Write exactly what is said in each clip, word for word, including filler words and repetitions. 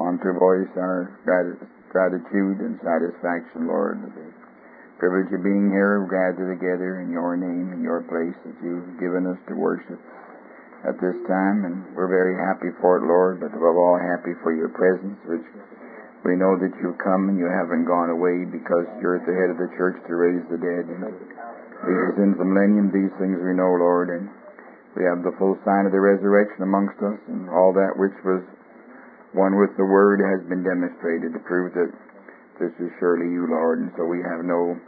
want to voice our grat- gratitude and satisfaction, Lord, for the privilege of being here, gathered together in your name, in your place that you've given us to worship at this time, and we're very happy for it, Lord, but above all happy for your presence, which we know that you've come and you haven't gone away, because you're at the head of the church to raise the dead and lead us into the millennium. These things we know, Lord, and we have the full sign of the resurrection amongst us, and all that which was one with the Word has been demonstrated to prove that this is surely you, Lord, and so we have no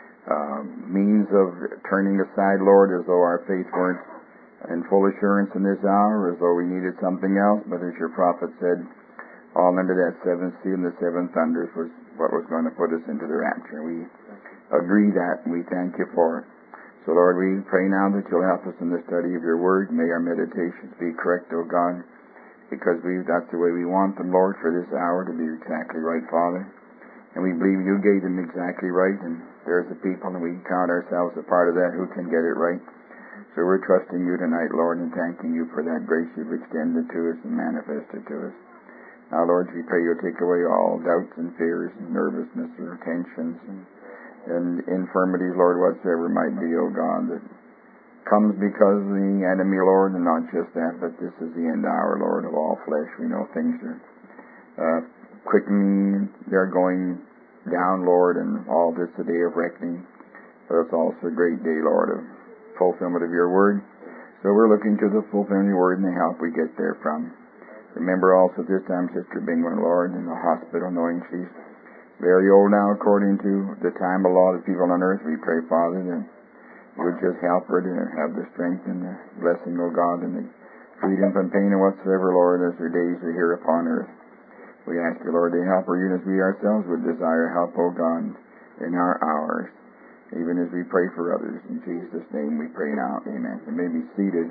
uh, means of turning aside, Lord, as though our faith weren't in full assurance in this hour, as though we needed something else, but as your prophet said, all under that seventh seal and the seven thunders was what was going to put us into the rapture. We agree that, and we thank you for it. So, Lord, we pray now that you'll help us in the study of your word. May our meditations be correct, O God, because we that's the way we want them, Lord, for this hour to be exactly right, Father. And we believe you gave them exactly right, and there's the people, and we count ourselves a part of that who can get it right. So we're trusting you tonight, Lord, and thanking you for that grace you've extended to us and manifested to us. Now, Lord, we pray you'll take away all doubts and fears and nervousness or tensions and, and infirmities, Lord, whatsoever might be, O God, that comes because of the enemy, Lord, and not just that, but this is the end hour, Lord, of all flesh. We know things are uh, quickening, they're going down, Lord, and all this is a day of reckoning. But it's also a great day, Lord, of fulfillment of your word. So we're looking to the fulfillment of your word and the help we get there from. Remember also this time Sister Bingman, Lord, in the hospital, knowing she's very old now according to the time allotted people on earth. We pray, Father, that you would just help her to have the strength and the blessing, O God, and the freedom from pain and whatsoever, Lord, as her days are here upon earth. We ask you, Lord, to help her even as we ourselves would desire help, O God, in our hours, even as we pray for others. In Jesus' name we pray now. Amen. You may be seated.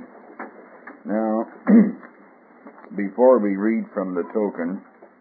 Now, before we read from the token,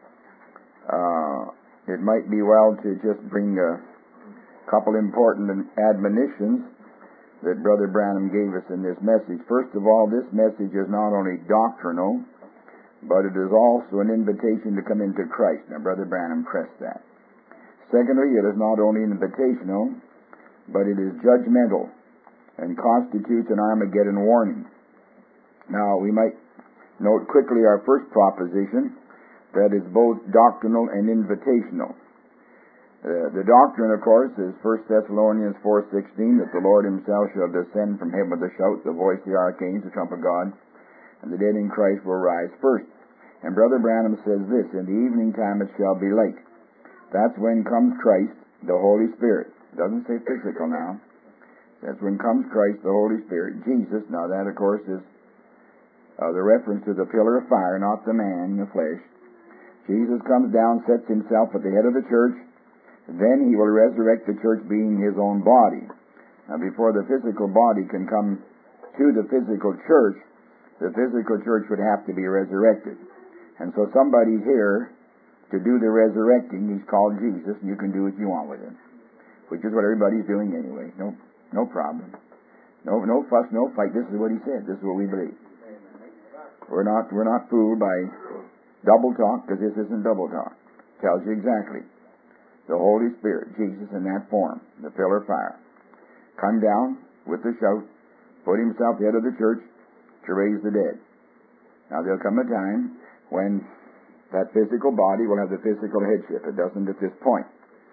uh, it might be well to just bring a couple important admonitions that Brother Branham gave us in this message. First of all, this message is not only doctrinal, but it is also an invitation to come into Christ. Now, Brother Branham pressed that. Secondly, it is not only invitational, but it is judgmental and constitutes an Armageddon warning. Now, we might note quickly our first proposition, that is both doctrinal and invitational. Uh, the doctrine, of course, is First Thessalonians four sixteen, that the Lord himself shall descend from heaven with a shout, the voice of the archangel, the trump of God, and the dead in Christ will rise first. And Brother Branham says this, in the evening time it shall be light. That's when comes Christ, the Holy Spirit. It doesn't say physical now. That's when comes Christ, the Holy Spirit, Jesus. Now that, of course, is uh, the reference to the pillar of fire, not the man in the flesh. Jesus comes down, sets himself at the head of the church. Then he will resurrect the church, being his own body. Now, before the physical body can come to the physical church, the physical church would have to be resurrected. And so somebody's here to do the resurrecting. He's called Jesus, and you can do what you want with him, which is what everybody's doing anyway. No, no problem. No, no fuss, no fight. This is what he said. This is what we believe. We're not, we're not fooled by double talk, because this isn't double talk. It tells you exactly. The Holy Spirit, Jesus in that form, the pillar of fire, come down with the shout, put himself head of the church to raise the dead. Now there'll come a time when that physical body will have the physical headship. It doesn't at this point.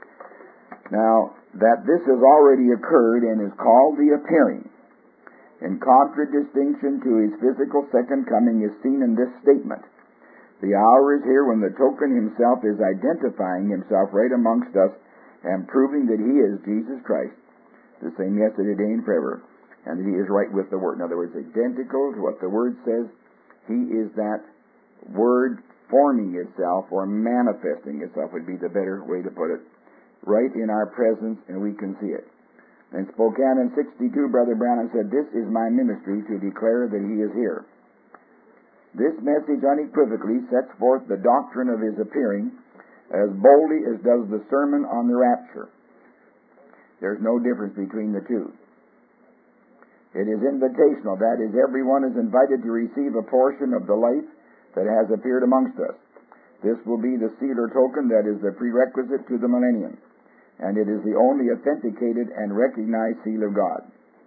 Now, that this has already occurred and is called the appearing, in contradistinction to his physical second coming, is seen in this statement. The hour is here when the token himself is identifying himself right amongst us and proving that he is Jesus Christ, the same yesterday, today, and forever, and that he is right with the Word. In other words, identical to what the Word says. He is that Word forming itself, or manifesting itself would be the better way to put it, right in our presence, and we can see it. In Spokane in sixty-two, Brother Branham said, "This is my ministry, to declare that he is here." This message unequivocally sets forth the doctrine of his appearing as boldly as does the sermon on the rapture. There's no difference between the two. It is invitational. That is, everyone is invited to receive a portion of the life that has appeared amongst us. This will be the seal or token that is the prerequisite to the millennium, and it is the only authenticated and recognized seal of God.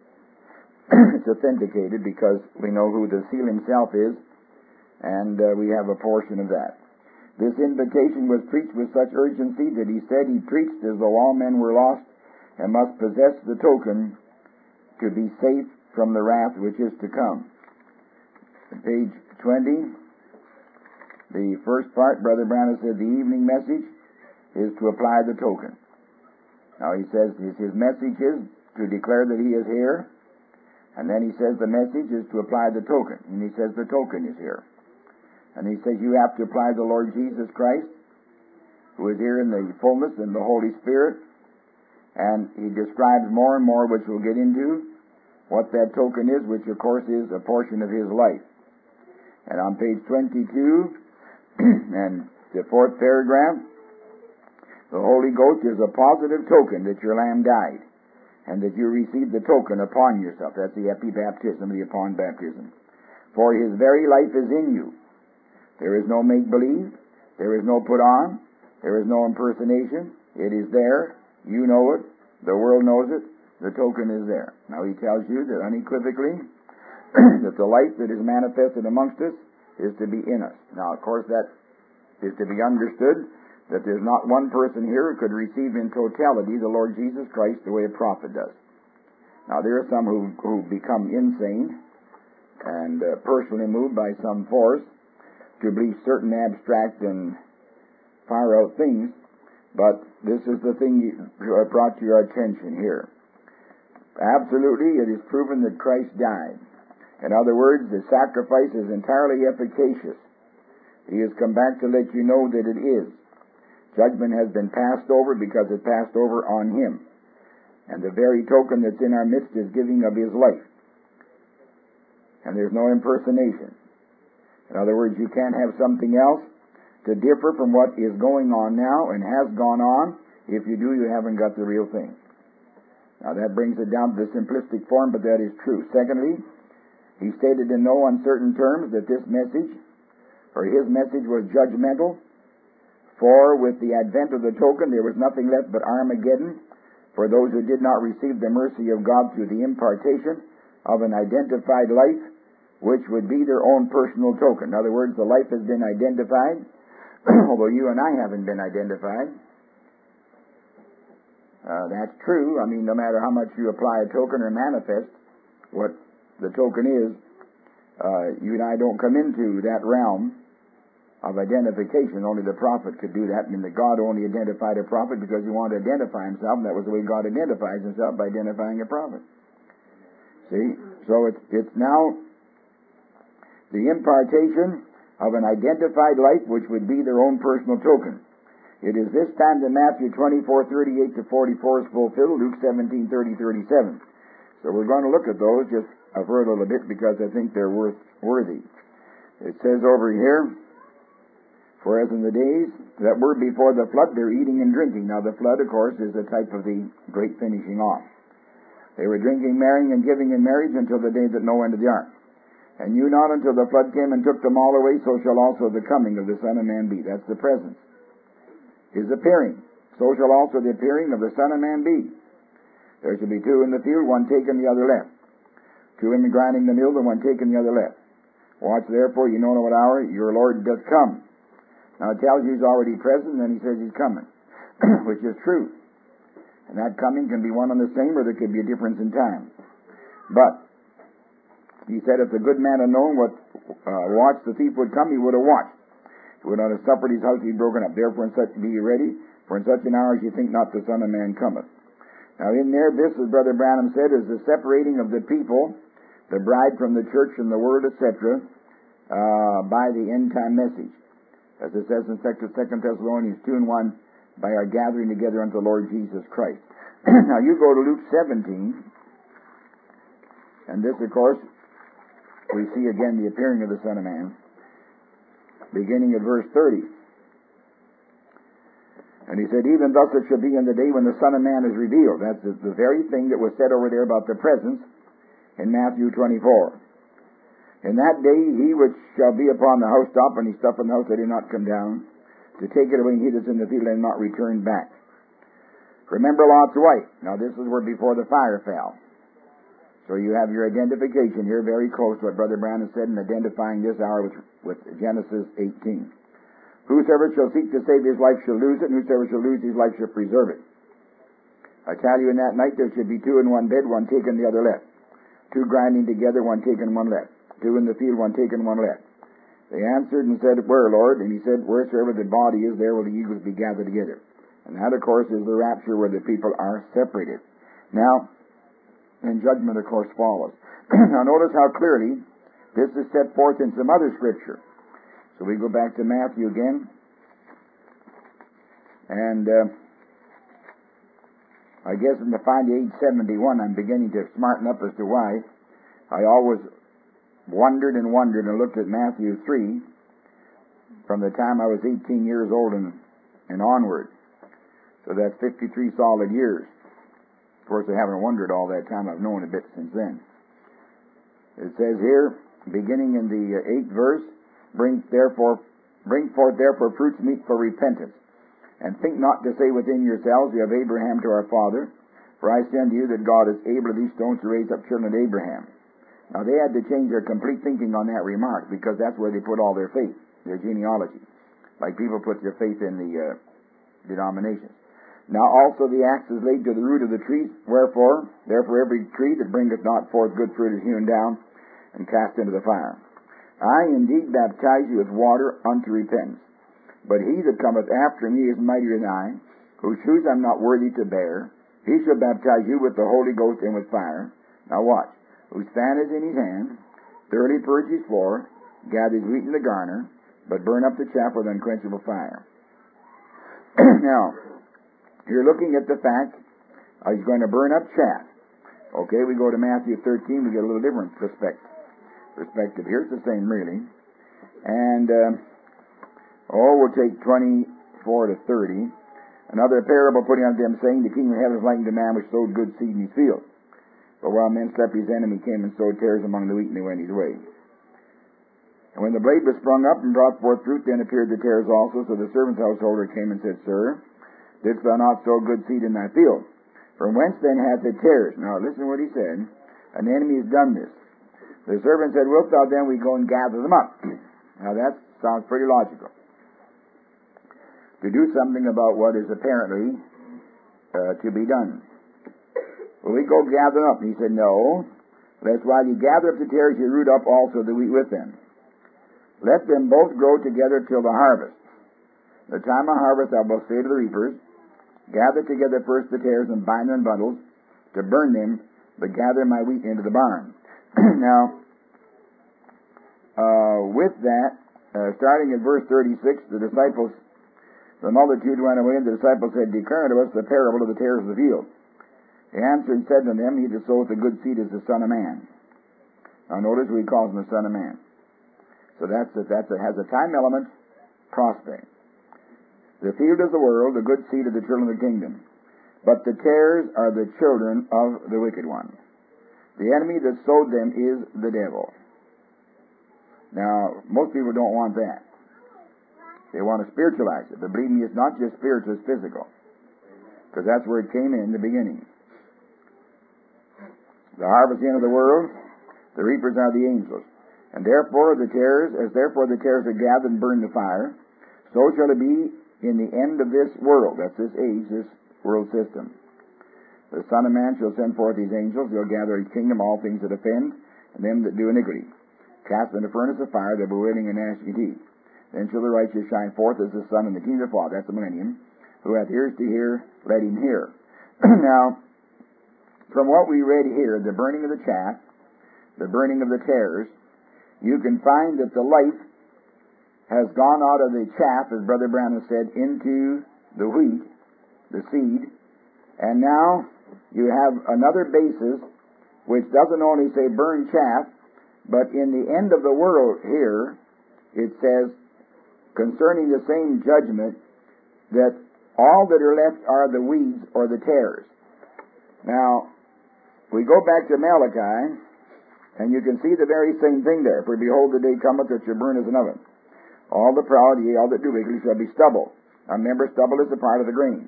It's authenticated because we know who the seal himself is, and uh, we have a portion of that. This invitation was preached with such urgency that he said he preached as though all men were lost and must possess the token to be safe from the wrath which is to come. Page twenty, the first part, Brother Branham said the evening message is to apply the token. Now he says his, his message is to declare that he is here, and then he says the message is to apply the token, and he says the token is here. And he says you have to apply the Lord Jesus Christ, who is here in the fullness and the Holy Spirit, and he describes more and more, which we'll get into, what that token is, which of course is a portion of his life. And on page twenty-two, and the fourth paragraph, the Holy Ghost is a positive token that your lamb died, and that you received the token upon yourself. That's the epi-baptism, the upon baptism. For his very life is in you. There is no make-believe. There is no put on. There is no impersonation. It is there. You know it. The world knows it. The token is there. Now he tells you that unequivocally that the life that is manifested amongst us is to be in us. Now, of course, that is to be understood that there's not one person here who could receive in totality the Lord Jesus Christ the way a prophet does. Now, there are some who, who become insane and uh, personally moved by some force to believe certain abstract and far-out things, but this is the thing you, uh, brought to your attention here. Absolutely, it is proven that Christ died. In other words, the sacrifice is entirely efficacious. He has come back to let you know that it is. Judgment has been passed over because it passed over on him. And the very token that's in our midst is giving of his life. And there's no impersonation. In other words, you can't have something else to differ from what is going on now and has gone on. If you do, you haven't got the real thing. Now that brings it down to the simplistic form, but that is true. Secondly, he stated in no uncertain terms that this message, or his message, was judgmental, for with the advent of the token there was nothing left but Armageddon for those who did not receive the mercy of God through the impartation of an identified life, which would be their own personal token. In other words, the life has been identified, although you and I haven't been identified. Uh, that's true. I mean, no matter how much you apply a token or manifest what the token is, uh, you and I don't come into that realm of identification. Only the prophet could do that. I mean, that God only identified a prophet because he wanted to identify himself, and that was the way God identifies himself, by identifying a prophet. See? So it's, it's now the impartation of an identified life which would be their own personal token. It is this time that Matthew twenty-four, thirty-eight to forty-four is fulfilled, Luke seventeen, thirty, thirty-seven. So we're going to look at those just for a little bit because I think they're worth worthy. It says over here, for as in the days that were before the flood, they're eating and drinking. Now the flood, of course, is a type of the great finishing off. They were drinking, marrying, and giving in marriage until the day that Noah entered the ark. And knew not until the flood came and took them all away, so shall also the coming of the Son of Man be. That's the presence. His appearing. So shall also the appearing of the Son of Man be. There shall be two in the field, one taken, the other left. Two women grinding the mill, the one taken, the other left. Watch therefore, you know not what hour your Lord doth come. Now it tells you he's already present, and then he says he's coming, which is true. And that coming can be one and the same, or there could be a difference in time. But he said if the good man had known what uh, watch the thief would come, he would have watched. He would not have suffered his house to be broken up. Therefore in such be ye ready, for in such an hour as ye think not the Son of Man cometh. Now in there, this, as Brother Branham said, is the separating of the people, the bride from the church and the world, et cetera, uh, by the end-time message. As it says in Second Thessalonians two and one, by our gathering together unto the Lord Jesus Christ. Now you go to Luke seventeen, and this, of course, we see again the appearing of the Son of Man, beginning at verse thirty. And he said, even thus it shall be in the day when the Son of Man is revealed. That's the, the very thing that was said over there about the presence in Matthew twenty-four. In that day he which shall be upon the housetop, and he stopped in the house, that he not come down, to take it away and hid us in the field and not return back. Remember Lot's wife. Now this is where before the fire fell. So you have your identification here very close to what Brother Branham said in identifying this hour with, with Genesis eighteen. Whosoever shall seek to save his life shall lose it, and whosoever shall lose his life shall preserve it. I tell you, in that night there should be two in one bed, one taken, the other left. Two grinding together, one taken, one left. Two in the field, one taken, one left. They answered and said, Where, Lord? And he said, Wheresoever the body is, there will the eagles be gathered together. And that, of course, is the rapture where the people are separated. Now, and judgment, of course, follows. Now, notice how clearly this is set forth in some other scripture. So we go back to Matthew again. And uh, I guess in the find age seventy-one, I'm beginning to smarten up as to why I always wondered and wondered and looked at Matthew three from the time I was eighteen years old and, and onward. So that's fifty-three solid years. Of course, I haven't wondered all that time. I've known a bit since then. It says here, beginning in the uh, eighth verse, Bring therefore, bring forth therefore fruits meet for repentance, and think not to say within yourselves, You have Abraham to our father. For I say unto you that God is able of these stones to raise up children of Abraham. Now they had to change their complete thinking on that remark, because that's where they put all their faith, their genealogy, like people put their faith in the uh, denominations. Now also the axe is laid to the root of the tree. Wherefore, therefore every tree that bringeth not forth good fruit is hewn down and cast into the fire. I indeed baptize you with water unto repentance. But he that cometh after me is mightier than I, whose shoes I am not worthy to bear. He shall baptize you with the Holy Ghost and with fire. Now watch. Whose fan is in his hand, thoroughly purge his floor, gather his wheat in the garner, but burn up the chaff with unquenchable fire. Now, you're looking at the fact uh, he's going to burn up chaff. Okay, we go to Matthew thirteen, we get a little different perspective. Perspective here. It's the same, really. And, uh, oh, we'll take twenty-four to thirty. Another parable putting unto them, saying, The kingdom of heaven is likened to a man which sowed good seed in his field. But while men slept, his enemy came and sowed tares among the wheat, and he went his way. And when the blade was sprung up and brought forth fruit, then appeared the tares also. So the servant's householder came and said, Sir, didst thou not sow good seed in thy field? From whence then hath it tares? Now listen to what he said. An enemy has done this. The servant said, Wilt thou then we go and gather them up? Now that sounds pretty logical. To do something about what is apparently uh, to be done. Well, we go gather them up. And he said, No, lest while you gather up the tares, you root up also the wheat with them. Let them both grow together till the harvest. The time of harvest I will say to the reapers, Gather together first the tares and bind them in bundles to burn them, but gather my wheat into the barn. Now, uh, with that, uh, starting at verse thirty-six, the disciples, the multitude went away, and the disciples said, Declare unto us the parable of the tares of the field. He answered and said unto them, He that soweth the good seed is the Son of Man. Now notice we calls him the Son of Man. So that's a, that's a, has a time element prospect. The field is the world, the good seed of the children of the kingdom. But the tares are the children of the wicked one. The enemy that sowed them is the devil. Now, most people don't want that. They want to spiritualize it. But believe me, it's not just spiritual, it's physical. Because that's where it came in the beginning. The harvest end of the world, the reapers are the angels. And therefore the tares, as therefore the tares are gathered and burned in the fire, so shall it be in the end of this world. That's this age, this world system. The Son of Man shall send forth his angels, they'll gather his kingdom, all things that offend, and them that do iniquity. Cast them in the furnace of fire, they'll be wailing and gnashing of teeth. Then shall the righteous shine forth as the sun in the kingdom of God. That's the millennium. Who hath ears to hear, let him hear. Now, from what we read here, the burning of the chaff, the burning of the tares, you can find that the life has gone out of the chaff, as Brother Branham said, into the wheat, the seed, and now you have another basis which doesn't only say burn chaff, but in the end of the world here, it says, concerning the same judgment, that all that are left are the weeds or the tares. Now, we go back to Malachi, and you can see the very same thing there. For behold, the day cometh that shall burn as an oven. All the proud, yea, all that do wickedly shall be stubble. Now remember, stubble is a part of the grain.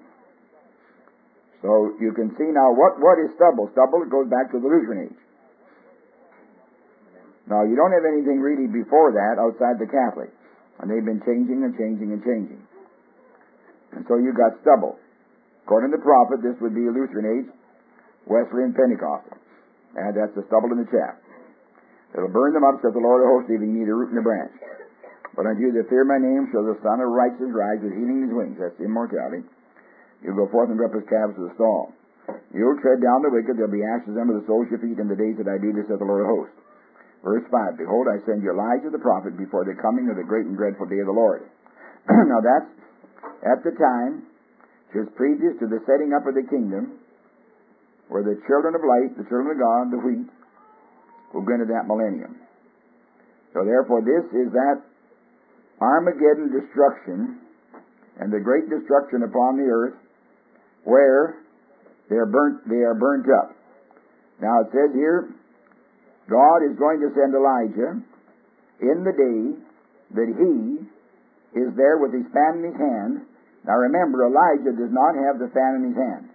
So you can see now what, what is stubble. Stubble goes back to the Lutheran age. Now you don't have anything really before that outside the Catholic. And they've been changing and changing and changing. And so you got stubble. According to the prophet, this would be a Lutheran age, Wesleyan, Pentecostal. And that's the stubble and the chaff. It'll burn them up, says the Lord of hosts, leaving neither root nor branch. But unto you that fear my name shall the Son of Righteousness rise with healing in his wings. That's immortality. You'll go forth and go up his calves to the stall. You'll tread down the wicked. There'll be ashes under the soles of your feet in the days that I do this, saith the Lord of hosts. Verse five, behold, I send you Elijah the prophet before the coming of the great and dreadful day of the Lord. Now that's at the time, just previous to the setting up of the kingdom, where the children of light, the children of God, the wheat, will go into that millennium. So therefore this is that Armageddon destruction and the great destruction upon the earth where they are burnt, they are burnt up. Now it says here, God is going to send Elijah in the day that he is there with his fan in his hand. Now remember, Elijah does not have the fan in his hand.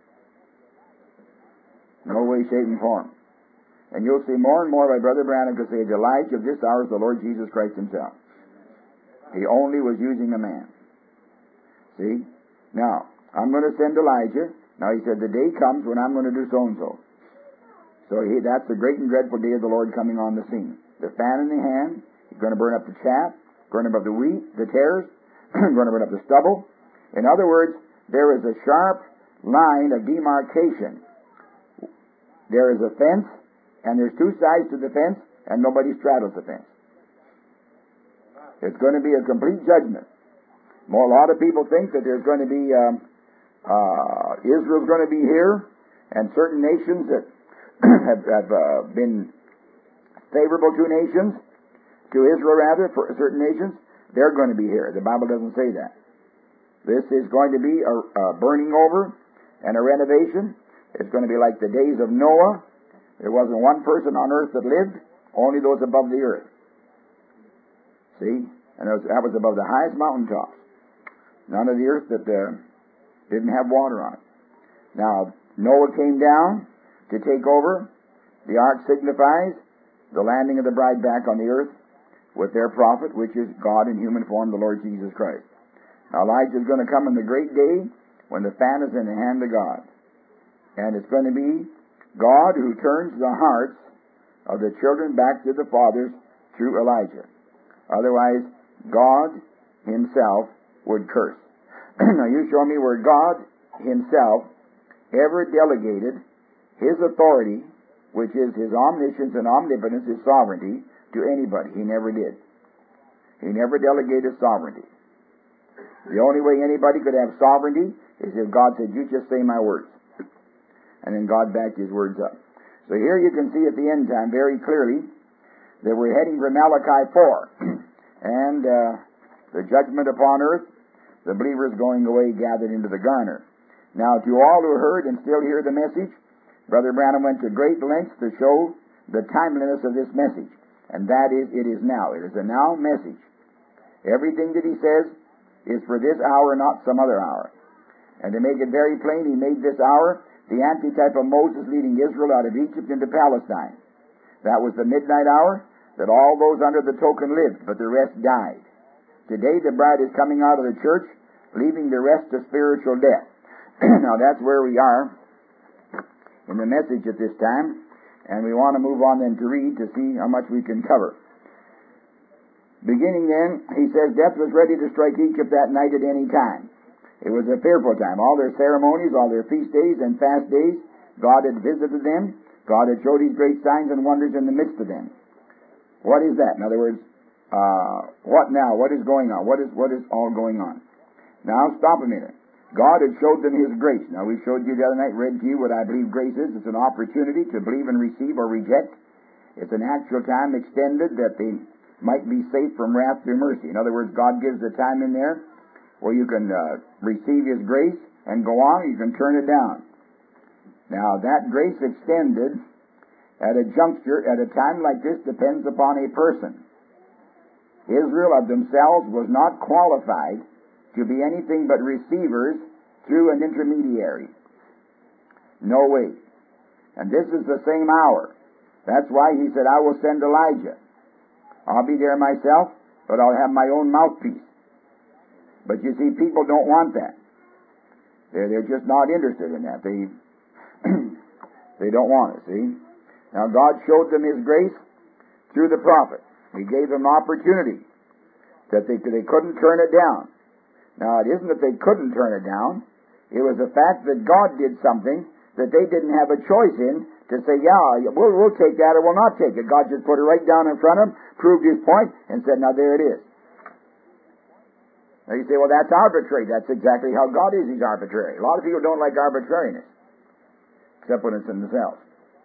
No way, shape, and form. And you'll see more and more by Brother Branham to say, the Elijah of this hour is the Lord Jesus Christ himself. He only was using a man. See? Now, I'm going to send Elijah. Now he said, the day comes when I'm going to do so-and-so. So he, that's the great and dreadful day of the Lord coming on the scene. The fan in the hand, he's going to burn up the chaff, burn up the wheat, the tares, going to burn up the stubble. In other words, there is a sharp line of demarcation. There is a fence, and there's two sides to the fence, and nobody straddles the fence. It's going to be a complete judgment. Well, a lot of people think that there's going to be um, uh, Israel's going to be here, and certain nations that have, have uh, been favorable to nations, to Israel rather, for certain nations, they're going to be here. The Bible doesn't say that. This is going to be a, a burning over and a renovation. It's going to be like the days of Noah. There wasn't one person on earth that lived, only those above the earth. See? And that was, that was above the highest mountaintops. None of the earth that uh, didn't have water on it. Now, Noah came down to take over. The ark signifies the landing of the bride back on the earth with their prophet, which is God in human form, the Lord Jesus Christ. Now, Elijah is going to come in the great day when the fan is in the hand of God. And it's going to be God who turns the hearts of the children back to the fathers through Elijah. Otherwise, God himself would curse. Now you show me where God himself ever delegated his authority, which is his omniscience and omnipotence, his sovereignty, to anybody. He never did. He never delegated sovereignty. The only way anybody could have sovereignty is if God said, you just say my words. And then God backed his words up. So here you can see at the end time very clearly that we're heading for Malachi four. and uh, the judgment upon earth, the believers going away gathered into the garner. Now to all who heard and still hear the message, Brother Branham went to great lengths to show the timeliness of this message. And that is, it is now. It is a now message. Everything that he says is for this hour, not some other hour. And to make it very plain, he made this hour the antitype of Moses leading Israel out of Egypt into Palestine. That was the midnight hour that all those under the token lived, but the rest died. Today the bride is coming out of the church, leaving the rest to spiritual death. Now that's where we are in the message at this time, and we want to move on then to read to see how much we can cover. Beginning then, he says, death was ready to strike Egypt that night at any time. It was a fearful time. All their ceremonies, all their feast days and fast days, God had visited them. God had showed his great signs and wonders in the midst of them. What is that? In other words, uh, what now? What is going on? What is what is all going on? Now, stop a minute. God had showed them his grace. Now, we showed you the other night, read to you what I believe grace is. It's an opportunity to believe and receive or reject. It's an actual time extended that they might be safe from wrath through mercy. In other words, God gives the time in there where you can uh, receive his grace and go on, or you can turn it down. Now, that grace extended at a juncture, at a time like this, depends upon a person. Israel of themselves was not qualified to be anything but receivers through an intermediary. No way. And this is the same hour. That's why he said, I will send Elijah. I'll be there myself, but I'll have my own mouthpiece. But you see, people don't want that. They're, they're just not interested in that. They, they don't want it, see? Now, God showed them His grace through the prophet. He gave them an opportunity that they, they couldn't turn it down. Now, it isn't that they couldn't turn it down. It was the fact that God did something that they didn't have a choice in to say, yeah, we'll, we'll take that or we'll not take it. God just put it right down in front of them, proved His point, and said, now there it is. Now you say, well, that's arbitrary. That's exactly how God is. He's arbitrary. A lot of people don't like arbitrariness, except when it's in themselves.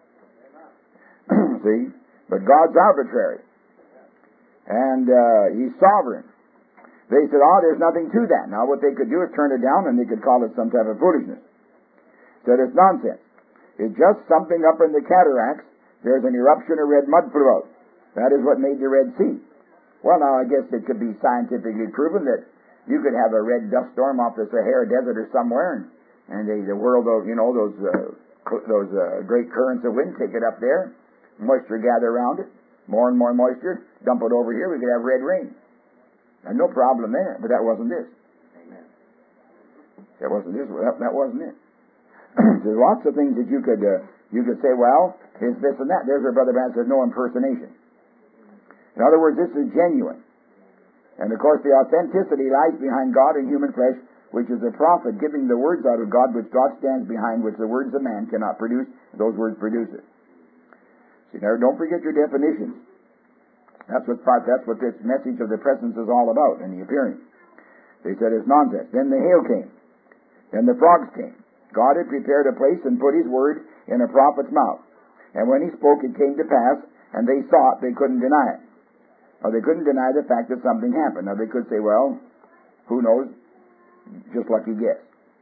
See? But God's arbitrary. And uh, He's sovereign. They said, oh, there's nothing to that. Now what they could do is turn it down and they could call it some type of foolishness. Said it's nonsense. It's just something up in the cataracts. There's an eruption of red mud flew out. That is what made the Red Sea. Well, now I guess it could be scientifically proven that you could have a red dust storm off the Sahara Desert or somewhere, and, and they, the world, of, you know, those uh, cl- those uh, great currents of wind take it up there, moisture gather around it, more and more moisture, dump it over here, we could have red rain. And no problem there, but that wasn't this. Amen. That wasn't this. That, that wasn't it. There's lots of things that you could uh, you could say, well, it's this and that. There's where Brother Branham says no impersonation. In other words, this is genuine. And of course, the authenticity lies behind God in human flesh, which is a prophet giving the words out of God, which God stands behind, which the words of man cannot produce. Those words produce it. See, now don't forget your definitions. That's what part. That's what this message of the presence is all about, and the appearing. They said it's nonsense. Then the hail came. Then the frogs came. God had prepared a place and put His word in a prophet's mouth. And when he spoke, it came to pass, and they saw it, they couldn't deny it. Or they couldn't deny the fact that something happened. Now they could say, well, who knows? Just lucky guess.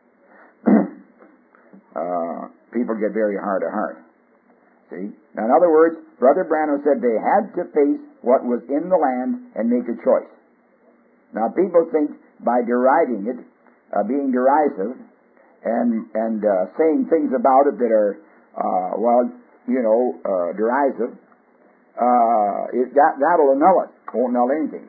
uh, people get very hard of heart. See? Now in other words, Brother Branham said they had to face what was in the land and make a choice. Now people think by deriding it, uh, being derisive, and and uh, saying things about it that are, uh, well, you know, uh, derisive, uh, it, that, that'll annul it. Won't annul anything.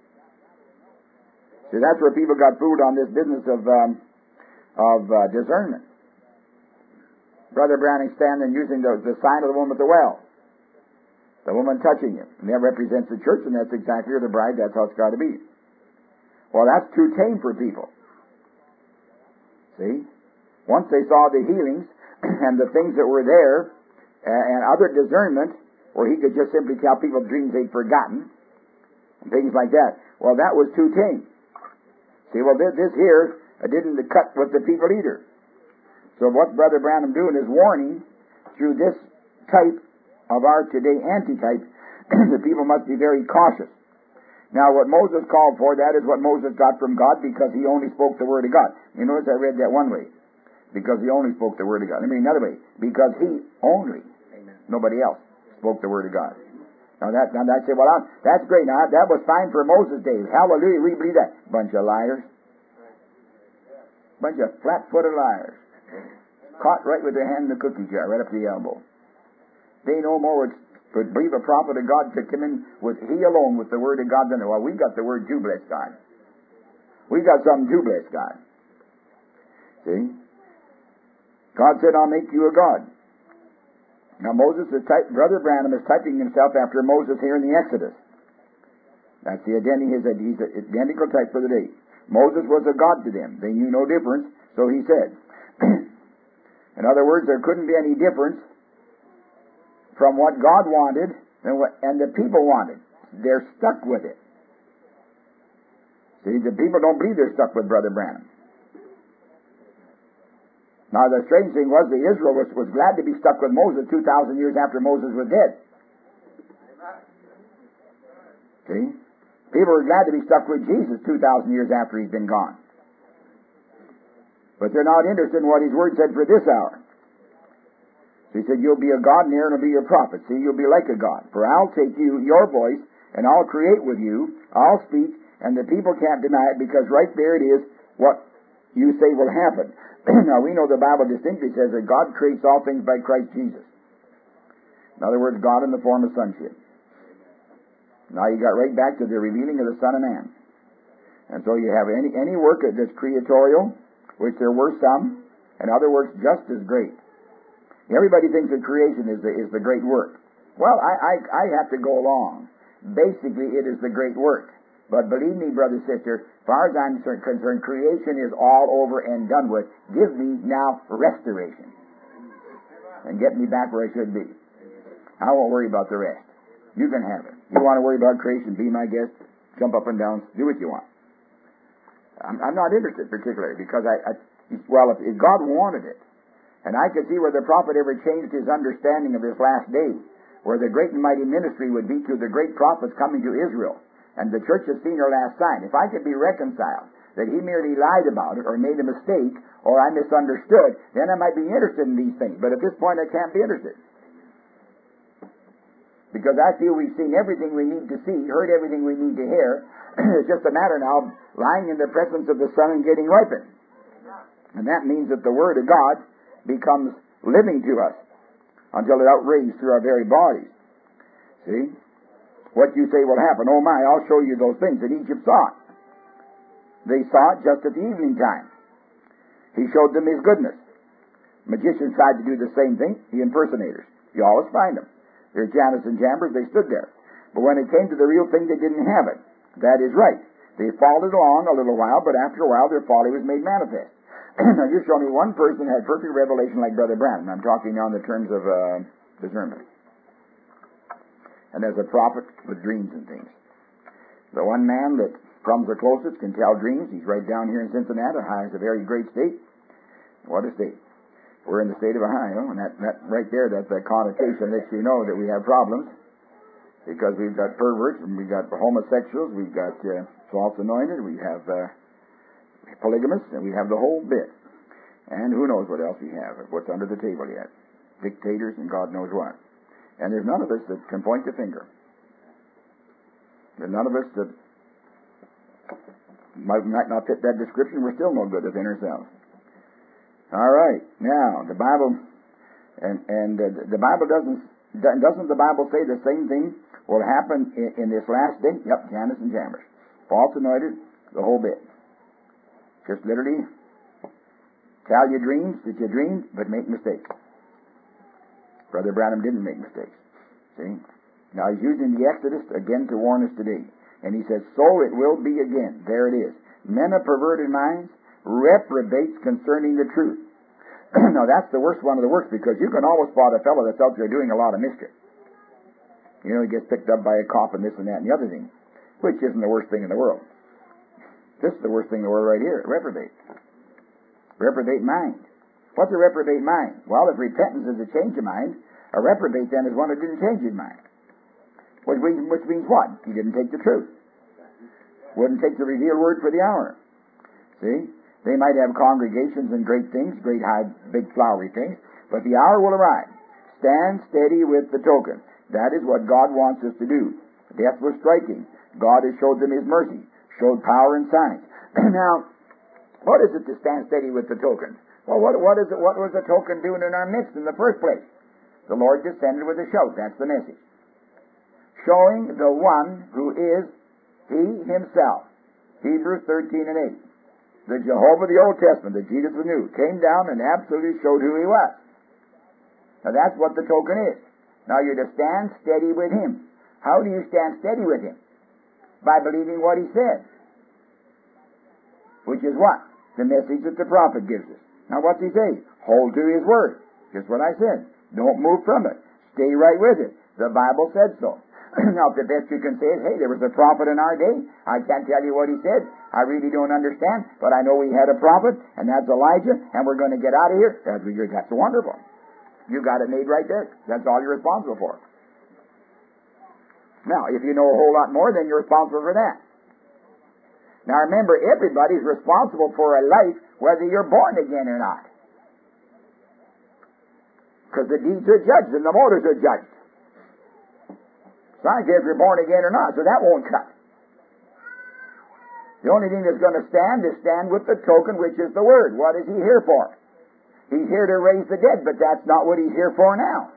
See, that's where people got fooled on this business of um, of uh, discernment. Brother Branham standing using the, the sign of the woman at the well. The woman touching him. And that represents the church, and that's exactly the bride. That's how it's got to be. Well, that's too tame for people. See? Once they saw the healings and the things that were there, and other discernment, where he could just simply tell people dreams they'd forgotten, and things like that. Well, that was too tame. See, well, this here didn't cut with the people either. So what's Brother Branham doing is warning through this type of our today antitype that people must be very cautious. Now, what Moses called for, that is what Moses got from God because he only spoke the Word of God. You notice I read that one way. Because he only spoke the Word of God. I mean, another way. Because he only, Amen. Nobody else, spoke the Word of God. Now that, now that say, well, I, that's great. Now that was fine for Moses' days. Hallelujah, we believe that. Bunch of liars. Bunch of flat-footed liars. Caught right with their hand in the cookie jar, right up to the elbow. They no more would, would believe a prophet of God to come in with he alone with the Word of God than well, we got the Word too, bless God. We got something too, bless God. See? God said, I'll make you a God. Now Moses is type, Brother Branham is typing himself after Moses here in the Exodus. That's the identity, his, he's the identical type for the day. Moses was a God to them. They knew no difference, so he said. In other words, there couldn't be any difference from what God wanted and what and the people wanted. They're stuck with it. See, the people don't believe they're stuck with Brother Branham. Now, the strange thing was that Israel was, was glad to be stuck with Moses two thousand years after Moses was dead. See? People were glad to be stuck with Jesus two thousand years after he's been gone. But they're not interested in what his word said for this hour. So he said, you'll be a God and Aaron will be your prophet. See, you'll be like a God. For I'll take you, your voice, and I'll create with you, I'll speak, and the people can't deny it because right there it is what you say will happen. Now we know the Bible distinctly says that God creates all things by Christ Jesus. In other words, God in the form of sonship. Now you got right back to the revealing of the Son of Man. And so you have any any work that's creatorial, which there were some, and other works just as great. Everybody thinks that creation is the, is the great work. Well, I, I, I have to go along. Basically, it is the great work. But believe me, brother, sister, as far as I'm concerned, creation is all over and done with. Give me now restoration. And get me back where I should be. I won't worry about the rest. You can have it. You want to worry about creation, be my guest, jump up and down, do what you want. I'm, I'm not interested particularly because I, I well, if, if God wanted it, and I could see where the prophet ever changed his understanding of this last day, where the great and mighty ministry would be to the great prophets coming to Israel, and the church has seen her last sign. If I could be reconciled that he merely lied about it, or made a mistake, or I misunderstood, then I might be interested in these things. But at this point I can't be interested. Because I feel we've seen everything we need to see, heard everything we need to hear. It's just a matter now of lying in the presence of the Son and getting ripened. And that means that the Word of God becomes living to us until it outrages through our very bodies. See? What you say will happen. Oh my, I'll show you those things. And Egypt saw it. They saw it just at the evening time. He showed them His goodness. Magicians tried to do the same thing. The impersonators. You always find them. There's Jannes and Jambres, they stood there. But when it came to the real thing, they didn't have it. That is right. They followed along a little while, but after a while their folly was made manifest. Now you show me one person had perfect revelation like Brother Branham. I'm talking now in the terms of uh, discernment. And as a prophet with dreams and things. The one man that comes the closest can tell dreams. He's right down here in Cincinnati. Ohio is a very great state. What a state. We're in the state of Ohio, and that, that right there, that's a connotation lets you know that we have problems. Because we've got perverts, and we've got homosexuals, we've got uh, false anointed, we have uh, polygamists, and we have the whole bit. And who knows what else we have, what's under the table yet. Dictators and God knows what. And there's none of us that can point the finger. There's none of us that might, might not fit that description. We're still no good within ourselves. All right. Now, the Bible, and, and uh, the Bible doesn't, doesn't the Bible say the same thing will happen in, in this last day? Yep, Jannes and Jambres. False anointed, the whole bit. Just literally tell your dreams that you dreamed, but make mistakes. Brother Branham didn't make mistakes. See? Now he's using the Exodus again to warn us today. And he says, so it will be again. There it is. Men of perverted minds, reprobates concerning the truth. Now that's the worst one of the worst, because you can always spot a fellow that's out there doing a lot of mischief. You know, he gets picked up by a cop and this and that and the other thing, which isn't the worst thing in the world. This is the worst thing in the world right here, reprobate. Reprobate mind. What's a reprobate mind? Well, if repentance is a change of mind, a reprobate then is one who didn't change his mind. Which means, which means what? He didn't take the truth. Wouldn't take the revealed word for the hour. See? They might have congregations and great things, great high, big flowery things, but the hour will arrive. Stand steady with the token. That is what God wants us to do. Death was striking. God has showed them His mercy, showed power and signs. Now, what is it to stand steady with the token? Well, what, what, is it, what was the token doing in our midst in the first place? The Lord descended with a shout. That's the message. Showing the one who is He Himself. Hebrews thirteen and eight. The Jehovah of the Old Testament, the Jesus of the New, came down and absolutely showed who He was. Now that's what the token is. Now you're to stand steady with Him. How do you stand steady with Him? By believing what He said. Which is what? The message that the prophet gives us. Now what's he say? Hold to His word. Just what I said. Don't move from it. Stay right with it. The Bible said so. Now, the best you can say is, hey, there was a prophet in our day. I can't tell you what he said. I really don't understand, but I know we had a prophet, and that's Elijah, and we're going to get out of here. That's, that's wonderful. You got it made right there. That's all you're responsible for. Now, if you know a whole lot more, then you're responsible for that. Now, remember, everybody's responsible for a life, whether you're born again or not. Because the deeds are judged and the motives are judged. So I don't care if you're born again or not, so that won't cut. The only thing that's going to stand is stand with the token, which is the Word. What is He here for? He's here to raise the dead, but that's not what He's here for now.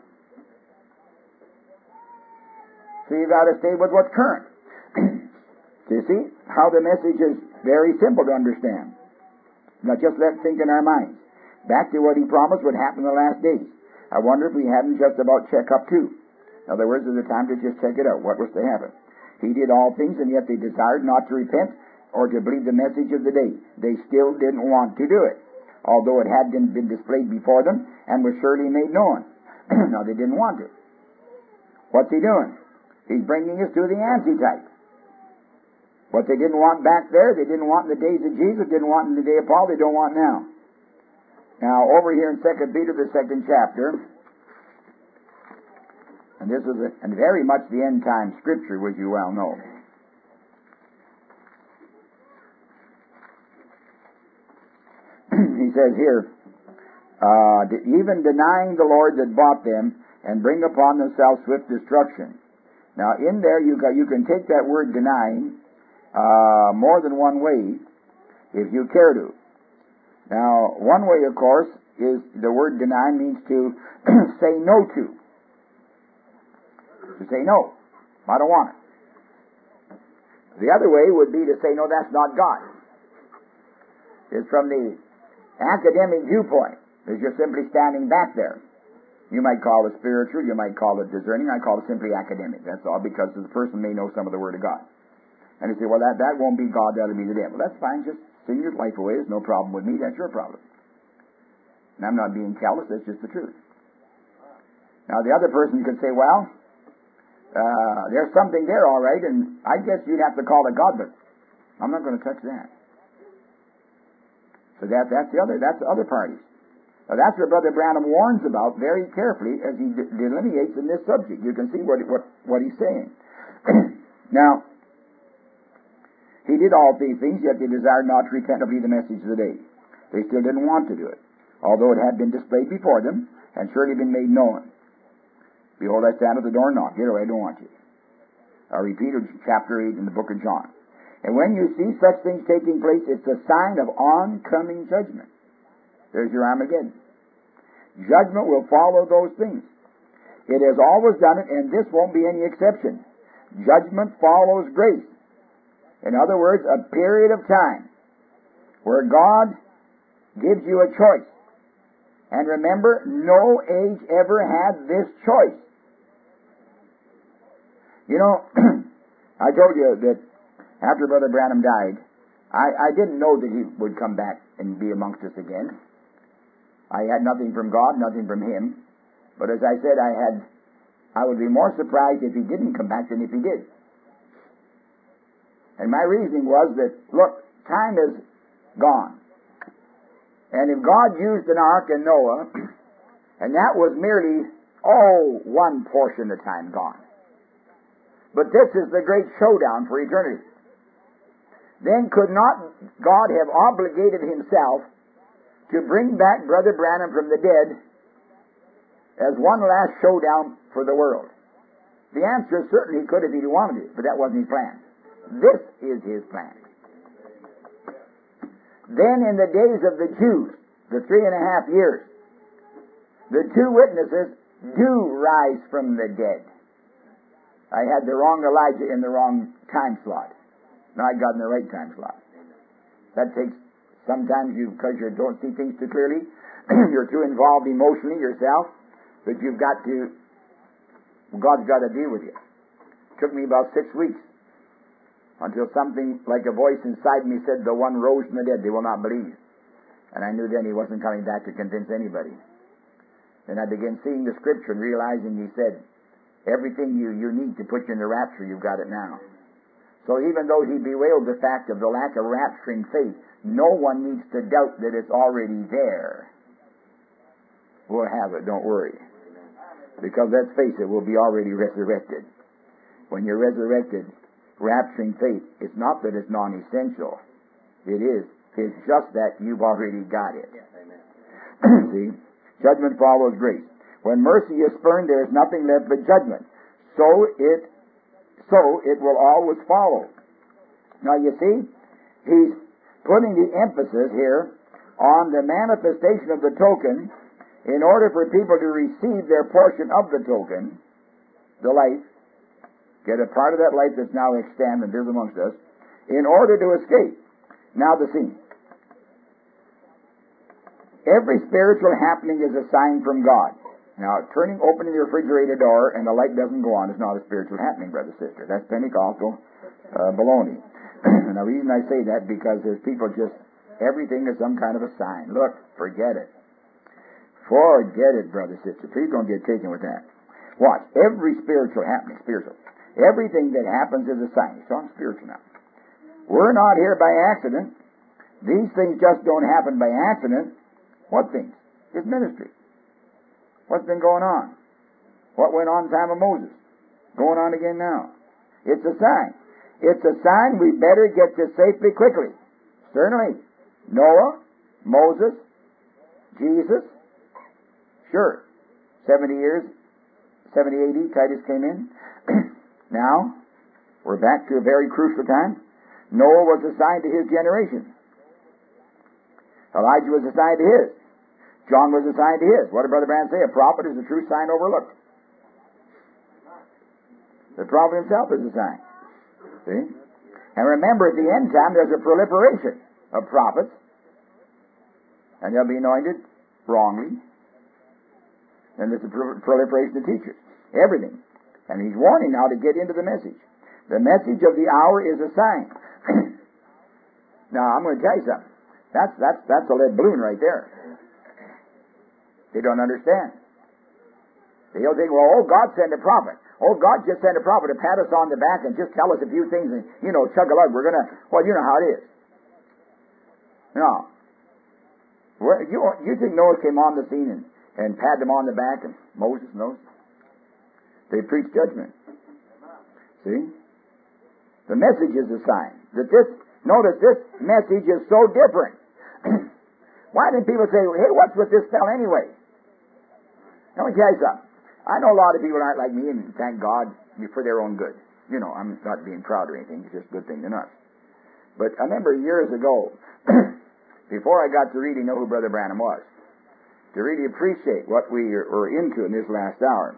So you've got to stay with what's current. So you see how the message is very simple to understand. Now just let it think in our minds. Back to what He promised would happen in the last days. I wonder if we haven't just about check up too. In other words, there's a time to just check it out. What was to happen? He did all things, and yet they desired not to repent or to believe the message of the day. They still didn't want to do it, although it had been, been displayed before them and was surely made known. Now they didn't want to. What's He doing? He's bringing us to the antitype. What they didn't want back there, they didn't want in the days of Jesus, didn't want in the day of Paul, they don't want now. Now, over here in Second Peter, the second chapter, and this is a, and very much the end time scripture, which you well know. He says here, uh, even denying the Lord that bought them, and bring upon themselves swift destruction. Now, in there, you got, you can take that word denying uh, more than one way, if you care to. Now, one way, of course, is the word deny means to say no to. To say no. I don't want it. The other way would be to say, no, that's not God. It's from the academic viewpoint, is you're simply standing back there. You might call it spiritual, you might call it discerning, I call it simply academic. That's all, because the person may know some of the Word of God. And you say, well, that, that won't be God, that'll be the devil. That's fine, just sing your life away, there's no problem with me, that's your problem. And I'm not being callous, that's just the truth. Now the other person could say, well, uh, there's something there all right, and I guess you'd have to call it God, but I'm not going to touch that. So that, that's the other, that's the other parties. Now that's what Brother Branham warns about very carefully as he de- delineates in this subject. You can see what, what, what he's saying. Now, He did all these things, yet they desired not to repent or believe the message of the day. They still didn't want to do it, although it had been displayed before them, and surely been made known. Behold, I stand at the door and knock. Get away, I don't want you. I repeat chapter eight in the book of John. And when you see such things taking place, it's a sign of oncoming judgment. There's your Armageddon. Judgment will follow those things. It has always done it, and this won't be any exception. Judgment follows grace. In other words, a period of time where God gives you a choice. And remember, no age ever had this choice. You know, I told you that after Brother Branham died, I, I didn't know that he would come back and be amongst us again. I had nothing from God, nothing from him. But as I said, I had, I would be more surprised if he didn't come back than if he did. And my reasoning was that, look, time is gone. And if God used an ark in Noah, and that was merely, oh, one portion of time gone. But this is the great showdown for eternity. Then could not God have obligated Himself to bring back Brother Branham from the dead as one last showdown for the world? The answer is certainly He could if He wanted it, but that wasn't His plan. This is His plan. Then in the days of the Jews, the three and a half years, the two witnesses do rise from the dead. I had the wrong Elijah in the wrong time slot. Now I got in the right time slot. That takes, sometimes you, because you don't see things too clearly, you're too involved emotionally yourself, that you've got to, God's got to deal with you. It took me about six weeks until something like a voice inside me said, the one rose from the dead, they will not believe. And I knew then He wasn't coming back to convince anybody. Then I began seeing the Scripture and realizing He said, everything you, you need to put you in the rapture, you've got it now. So even though He bewailed the fact of the lack of rapturing faith, no one needs to doubt that it's already there. We'll have it, don't worry. Because let's face it, we'll be already resurrected. When you're resurrected, rapturing faith, it's not that it's non-essential. It is. It's just that you've already got it. See? Judgment follows grace. When mercy is spurned, there is nothing left but judgment. So it so it will always follow. Now you see, he's putting the emphasis here on the manifestation of the token in order for people to receive their portion of the token, the life, get a part of that life that's now extant and lives amongst us, in order to escape. Now the scene. Every spiritual happening is a sign from God. Now, turning, opening the refrigerator door and the light doesn't go on is not a spiritual happening, brother, sister. That's Pentecostal uh, baloney. Now, the reason I say that because there's people just, everything is some kind of a sign. Look, forget it. Forget it, brother, sister. Please don't get taken with that. Watch. Every spiritual happening, spiritual. Everything that happens is a sign. So I'm spiritual now. We're not here by accident. These things just don't happen by accident. What things? It's ministry. What's been going on? What went on in the time of Moses? Going on again now. It's a sign. It's a sign we better get to safely quickly. Certainly. Noah, Moses, Jesus. Sure. seventy years, seventy A D, Titus came in. Now, we're back to a very crucial time. Noah was assigned to his generation. Elijah was assigned to his. John was assigned to his. What did Brother Branham say? A prophet is a true sign overlooked. The prophet himself is a sign. See? And remember, at the end time, there's a proliferation of prophets. And they'll be anointed wrongly. And there's a proliferation of teachers. Everything. And he's warning now to get into the message. The message of the hour is a sign. Now, I'm going to tell you something. That's, that's, that's a lead balloon right there. They don't understand. They'll think, well, oh, God sent a prophet. Oh, God just sent a prophet to pat us on the back and just tell us a few things and, you know, chug-a-lug. We're going to, well, you know how it is. No. Where, you, you think Noah came on the scene and, and patted him on the back and Moses knows? They preach judgment. See? The message is a sign. That this, notice this message is so different. Why did people say, hey, what's with this fellow anyway? Let me tell you something. I know a lot of people aren't like me, and thank God for their own good. You know, I'm not being proud or anything. It's just a good thing to us. But I remember years ago, before I got to really know who Brother Branham was, to really appreciate what we were into in this last hour,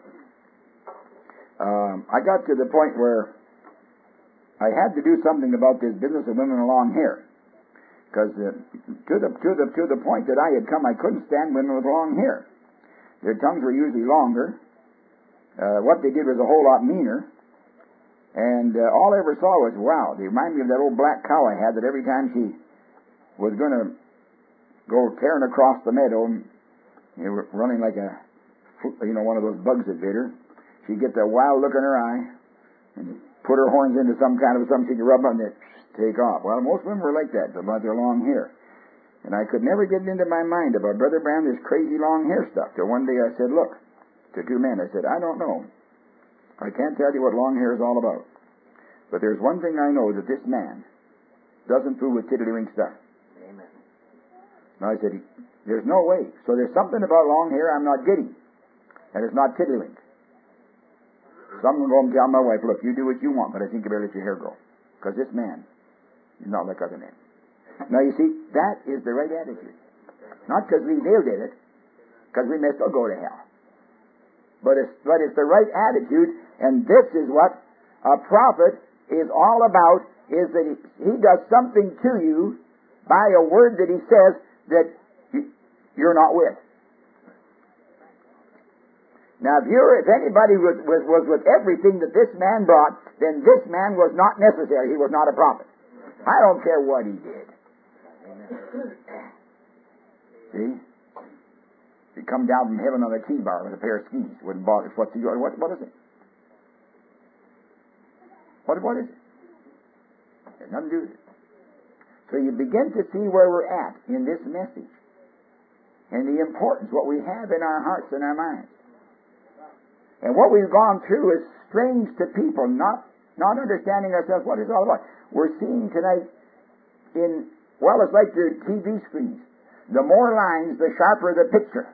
um, I got to the point where I had to do something about this business of women with long hair. Because uh, to the to the to the point that I had come, I couldn't stand women with long hair. Their tongues were usually longer. Uh, what they did was a whole lot meaner. And uh, all I ever saw was, wow, they remind me of that old black cow I had that every time she was going to go tearing across the meadow, and, you know, running like a, you know, one of those bugs that bit her, she'd get that wild look in her eye and put her horns into some kind of something she could rub on it, take off. Well, most women were like that about their long hair. And I could never get it into my mind about Brother Branham, this crazy long hair stuff. Till one day I said, look, to two men, I said, I don't know. I can't tell you what long hair is all about. But there's one thing I know, that this man doesn't fool with tiddlywink stuff. Amen. And I said, there's no way. So there's something about long hair I'm not getting. And it's not tiddlywink. So I'm going to go and tell my wife, look, you do what you want, but I think you better let your hair grow. Because this man is not like other men. Now you see, that is the right attitude. Not because Lee Dale did it, because we may still go to hell. But it's, but it's the right attitude, and this is what a prophet is all about, is that he, he does something to you by a word that he says that you, you're not with. Now if you're, if anybody was, was, was with everything that this man brought, then this man was not necessary. He was not a prophet. I don't care what he did. See? He come down from heaven on a T-bar with a pair of skis. Wouldn't bother. What's he, what, what is it? What, what is it? There's nothing to do with it. So you begin to see where we're at in this message. And the importance, what we have in our hearts and our minds. And what we've gone through is strange to people, not, not understanding ourselves what it's all about. We're seeing tonight in, well, it's like your T V screens. The more lines, the sharper the picture.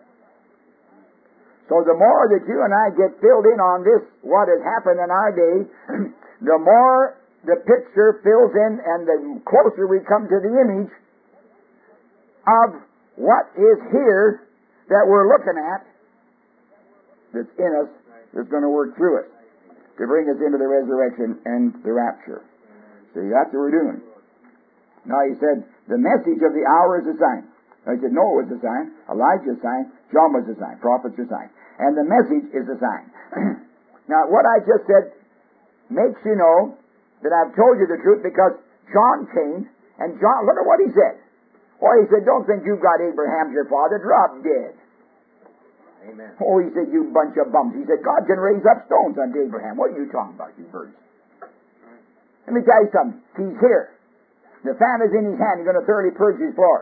So the more that you and I get filled in on this, what has happened in our day, the more the picture fills in and the closer we come to the image of what is here that we're looking at, that's in us, that's going to work through us to bring us into the resurrection and the rapture. See, that's what we're doing. Now he said, the message of the hour is a sign. Now he said, Noah was a sign, Elijah a sign, John was a sign, prophets a sign. And the message is a sign. Now what I just said makes you know that I've told you the truth, because John came, and John, look at what he said. Oh, he said, don't think you've got Abraham, your father, drop dead. Amen. Oh, he said, you bunch of bums. He said, God can raise up stones unto Abraham. What are you talking about, you birds? Let me tell you something. He's here. The fan is in his hand. He's going to thoroughly purge his floor.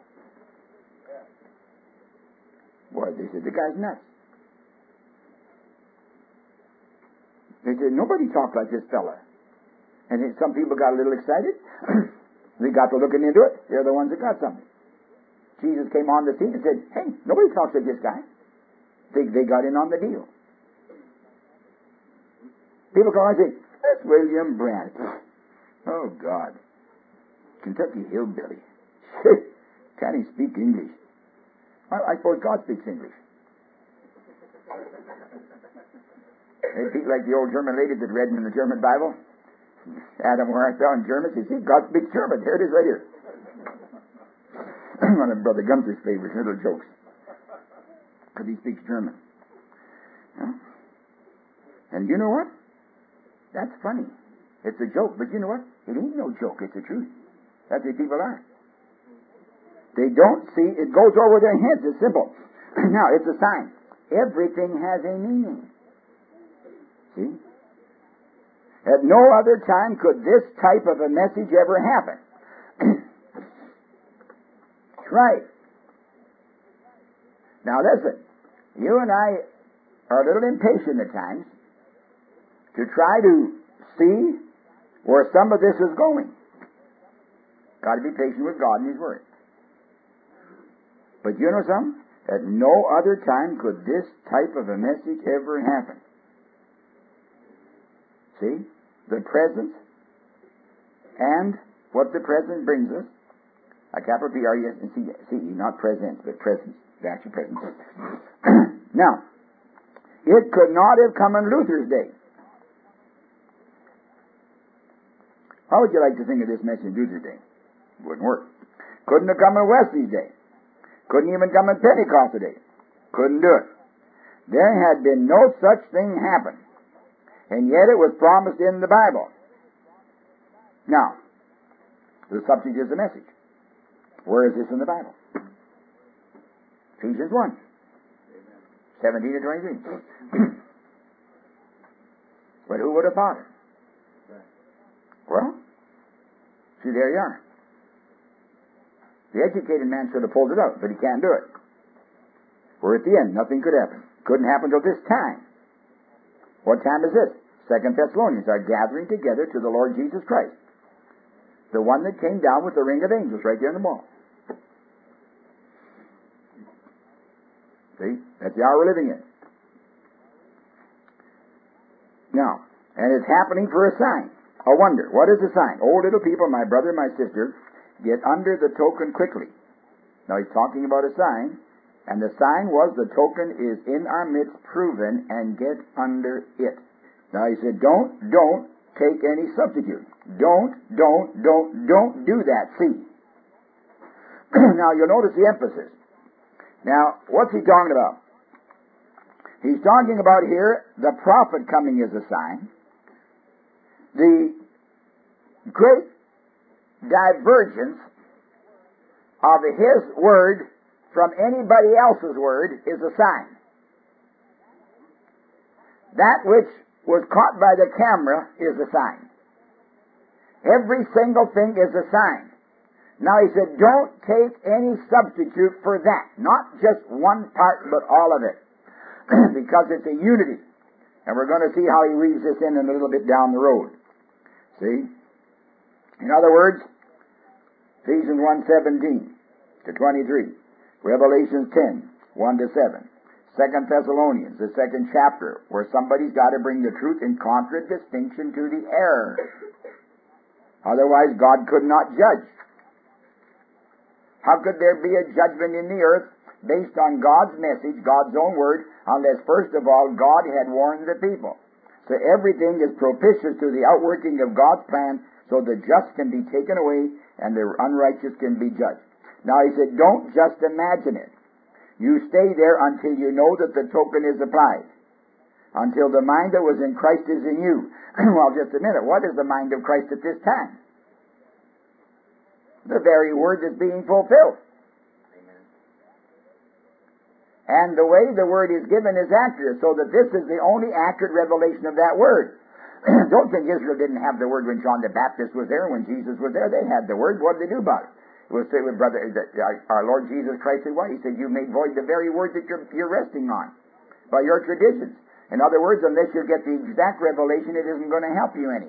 Boy, they said, the guy's nuts. They said, nobody talked like this fella. And then some people got a little excited. They got to looking into it. They're the ones that got something. Jesus came on the scene and said, hey, nobody talks like this guy. They, they got in on the deal. People come and say, that's William Brandt. Oh, God. Kentucky hillbilly. Can't he speak English? I, I suppose God speaks English. They speak like the old German lady that read in the German Bible. Adam, where I fell in German, you see, God speaks German. Here it is right here. One of Brother Gunther's favorite little jokes. Because he speaks German. Yeah? And you know what? That's funny. It's a joke, but you know what? It ain't no joke, it's the truth. That's what people are. They don't see, it goes over their heads, it's simple. Now, it's a sign. Everything has a meaning. See? At no other time could this type of a message ever happen. That's right. Now listen, you and I are a little impatient at times to try to see where some of this is going. Got to be patient with God and His Word. But you know something? At no other time could this type of a message ever happen. See? The presence and what the presence brings us. A capital P R E S C E, not presence, but presence. The actual presence. Now, it could not have come in Luther's day. How would you like to think of this message in Luther's day? It wouldn't work. Couldn't have come in Wesley's day. Couldn't even come in Pentecostal day. Couldn't do it. There had been no such thing happen. And yet it was promised in the Bible. Now, the subject is the message. Where is this in the Bible? Ephesians one, seventeen to twenty-three. But who would have thought it? Well, see, there you are. The educated man should have pulled it out, but he can't do it. We're at the end. Nothing could happen. Couldn't happen till this time. What time is this? Second Thessalonians are gathering together to the Lord Jesus Christ. The one that came down with the ring of angels right there in the wall. See? That's the hour we're living in. Now, and it's happening for a sign. A wonder. What is the sign? Oh, little people, my brother and my sister, get under the token quickly. Now he's talking about a sign, and the sign was the token is in our midst proven, and get under it. Now he said, don't, don't take any substitute. Don't, don't, don't, don't do that. See. Now you'll notice the emphasis. Now, what's he talking about? He's talking about here, the prophet coming as a sign. The great divergence of his word from anybody else's word is a sign. That which was caught by the camera is a sign. Every single thing is a sign. Now he said, don't take any substitute for that. Not just one part, but all of it. Because it's a unity. And we're going to see how he weaves this in, in a little bit down the road. See? In other words, Ephesians one seventeen to twenty-three, Revelation ten, one to seven, Second Thessalonians, the second chapter, where somebody's got to bring the truth in contradistinction to the error. Otherwise, God could not judge. How could there be a judgment in the earth based on God's message, God's own word, unless first of all God had warned the people? So everything is propitious to the outworking of God's plan, so the just can be taken away and the unrighteous can be judged. Now he said, don't just imagine it. You stay there until you know that the token is applied. Until the mind that was in Christ is in you. Well, just a minute. What is the mind of Christ at this time? The very word that's being fulfilled. Amen. And the way the word is given is accurate, so that this is the only accurate revelation of that word. Don't think Israel didn't have the word when John the Baptist was there, when Jesus was there. They had the word. What did they do about it? It was said with brother, that our Lord Jesus Christ said, what? He said, you made void the very word that you're, you're resting on by your traditions. In other words, unless you get the exact revelation, it isn't going to help you any.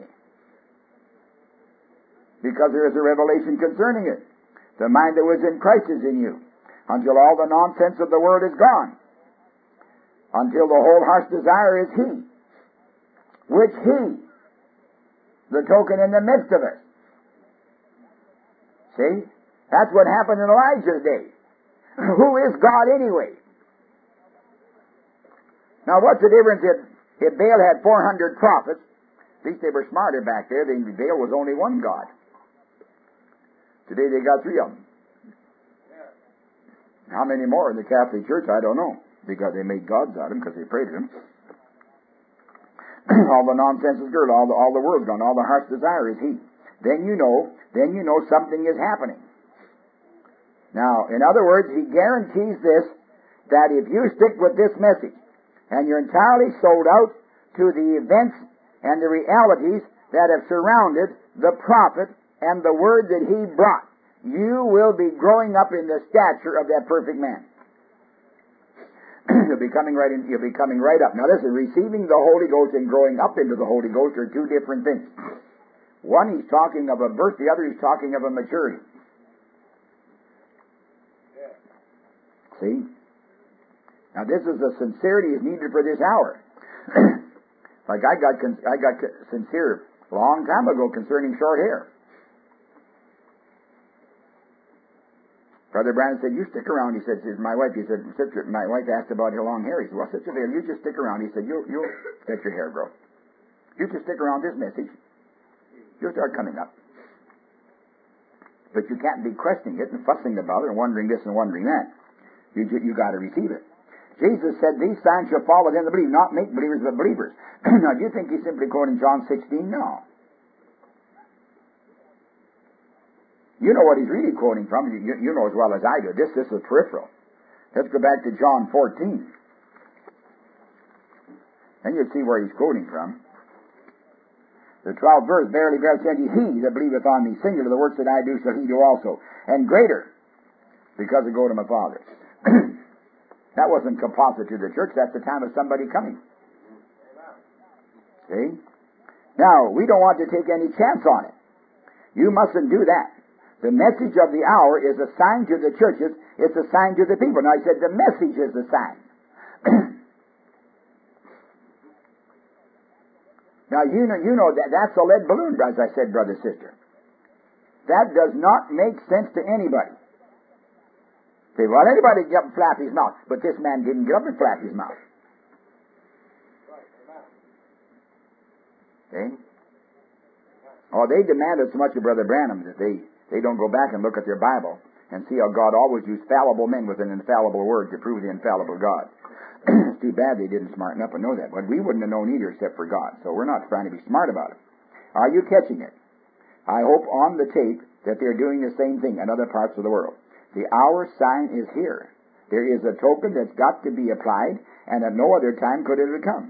Because there is a revelation concerning it. The mind that was in Christ is in you. Until all the nonsense of the world is gone. Until the whole heart's desire is He. Which He, the token in the midst of us. See? That's what happened in Elijah's day. Who is God anyway? Now what's the difference if, if Baal had four hundred prophets? At least they were smarter back there. Then Baal was only one God. Today they got three of them. How many more in the Catholic Church? I don't know. Because they made gods out of them, because they prayed to them. All the nonsense is good. All the, all the world's gone. All the heart's desire is He. Then you know, then you know something is happening. Now, in other words, He guarantees this, that if you stick with this message, and you're entirely sold out to the events and the realities that have surrounded the prophet and the word that he brought, you will be growing up in the stature of that perfect man. You'll be coming right in, you'll be coming right up. Now listen, receiving the Holy Ghost and growing up into the Holy Ghost are two different things. One, he's talking of a birth, the other he's talking of a maturity. See? Now this is the sincerity is needed for this hour. Like I got I got sincere a long time ago concerning short hair. Brother Branham said, you stick around. He said, my wife, he said, Sister, my wife asked about her long hair. He said, well, Sister Vale, you just stick around. He said, you'll, you'll let your hair grow. You just stick around this message. You'll start coming up. But you can't be questioning it and fussing about it and wondering this and wondering that. You you got to receive it. Jesus said, these signs shall follow them that believe, not make believers, but believers. Now, do you think he's simply quoting John sixteen? No. You know what he's really quoting from. You, you know as well as I do. This, this is peripheral. Let's go back to John fourteen. And you'll see where he's quoting from. The twelfth verse, verily, verily, I say unto you, he that believeth on me, singular, the works that I do shall he do also, and greater, because I go to my Father. That wasn't composite to the church. That's the time of somebody coming. See? Now, we don't want to take any chance on it. You mustn't do that. The message of the hour is a sign to the churches. It's a sign to the people. Now, I said the message is a sign. Now, you know, you know that that's a lead balloon, as I said, brother, sister. That does not make sense to anybody. Say, well, anybody can get up and flap his mouth, but this man didn't get up and flap his mouth. Okay? Oh, they demanded so much of Brother Branham that they, they don't go back and look at their Bible and see how God always used fallible men with an infallible word to prove the infallible God. It's too bad they didn't smarten up and know that. But we wouldn't have known either except for God. So we're not trying to be smart about it. Are you catching it? I hope on the tape that they're doing the same thing in other parts of the world. The hour sign is here. There is a token that's got to be applied, and at no other time could it have come.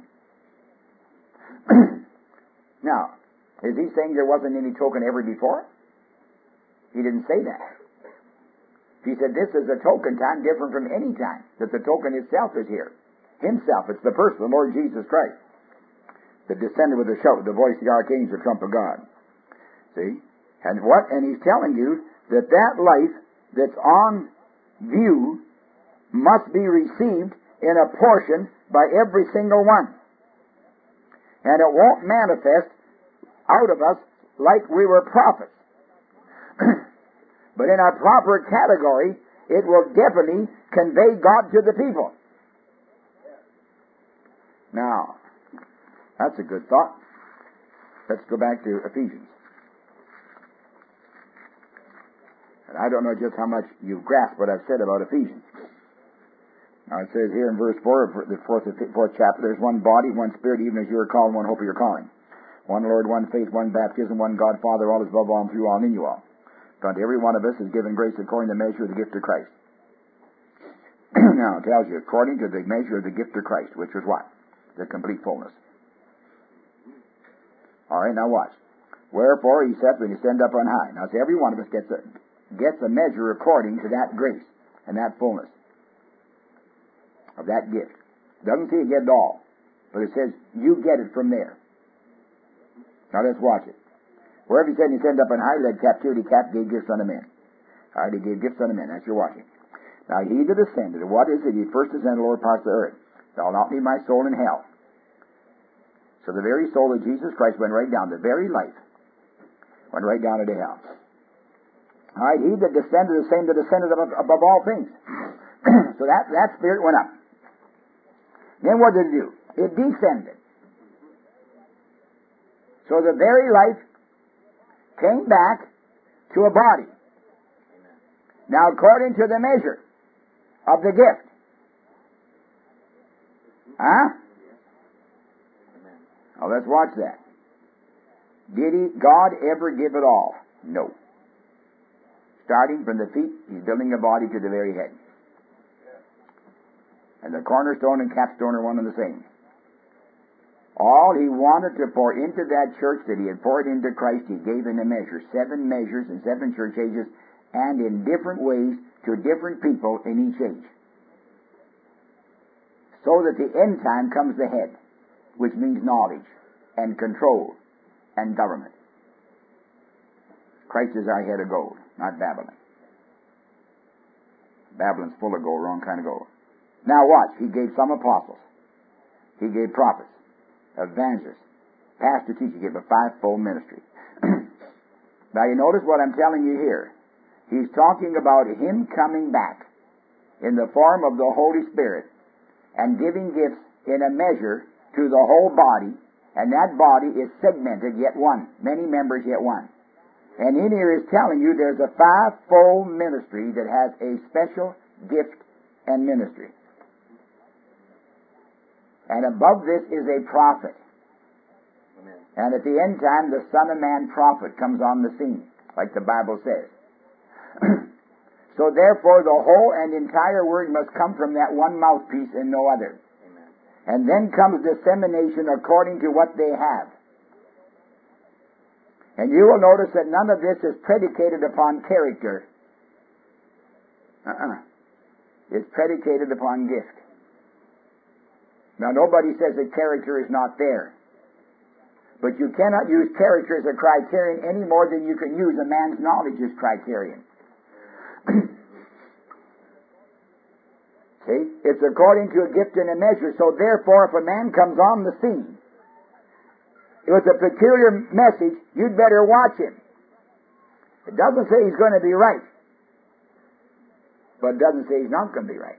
Now, is he saying there wasn't any token ever before? He didn't say that. He said this is a token time different from any time, that the token itself is here. Himself, it's the person, the Lord Jesus Christ, that descended with a shout, with the voice of the archangel, trump of God. See? And what? And he's telling you that that life that's on view must be received in a portion by every single one. And it won't manifest out of us like we were prophets. But in our proper category, it will definitely convey God to the people. Now, that's a good thought. Let's go back to Ephesians. And I don't know just how much you've grasped what I've said about Ephesians. Now it says here in verse four, the fourth, fourth chapter, there's one body, one spirit, even as you are called, one hope of your calling. One Lord, one faith, one baptism, one God, Father, all is above all and through all and in you all. For unto every one of us is given grace according to the measure of the gift of Christ. Now it tells you, according to the measure of the gift of Christ, which was what? The complete fullness. All right, now watch. Wherefore he saith, when you stand up on high. Now see, every one of us gets a, gets a measure according to that grace and that fullness of that gift. It doesn't say you get it all, but it says you get it from there. Now let's watch it. Wherever he said he sent up on high, led captivity captive, gave gifts unto men. All right, he gave gifts unto men. That's your watching. Now he that ascended, what is it? He first ascended the lower parts of the earth. Thou not leave my soul in hell. So the very soul of Jesus Christ went right down. The very life went right down into hell. All right, he that descended, the same that ascended above, above all things. So that, that spirit went up. Then what did it do? It descended. So the very life came back to a body. Now according to the measure of the gift. Huh? Now let's watch that. Did he, God ever give it all? No. Starting from the feet, he's building a body to the very head. And the cornerstone and capstone are one and the same. All he wanted to pour into that church that he had poured into Christ, he gave in a measure. Seven measures in seven church ages, and in different ways to different people in each age. So that the end time comes the head, which means knowledge and control and government. Christ is our head of gold, not Babylon. Babylon's full of gold, wrong kind of gold. Now watch, he gave some apostles. He gave prophets, evangelists, pastor, teacher. He gave a five-fold ministry. Now you notice what I'm telling you here. He's talking about him coming back in the form of the Holy Spirit and giving gifts in a measure to the whole body, and that body is segmented yet one. Many members yet one. And in here is telling you there's a five-fold ministry that has a special gift and ministry. And above this is a prophet. Amen. And at the end time, the Son of Man prophet comes on the scene, like the Bible says. So therefore, the whole and entire word must come from that one mouthpiece and no other. Amen. And then comes dissemination according to what they have. And you will notice that none of this is predicated upon character. Uh-uh. It's predicated upon gift. Now, nobody says that character is not there. But you cannot use character as a criterion any more than you can use a man's knowledge as criterion. See? It's according to a gift and a measure. So therefore, if a man comes on the scene with a peculiar message, you'd better watch him. It doesn't say he's going to be right. But it doesn't say he's not going to be right.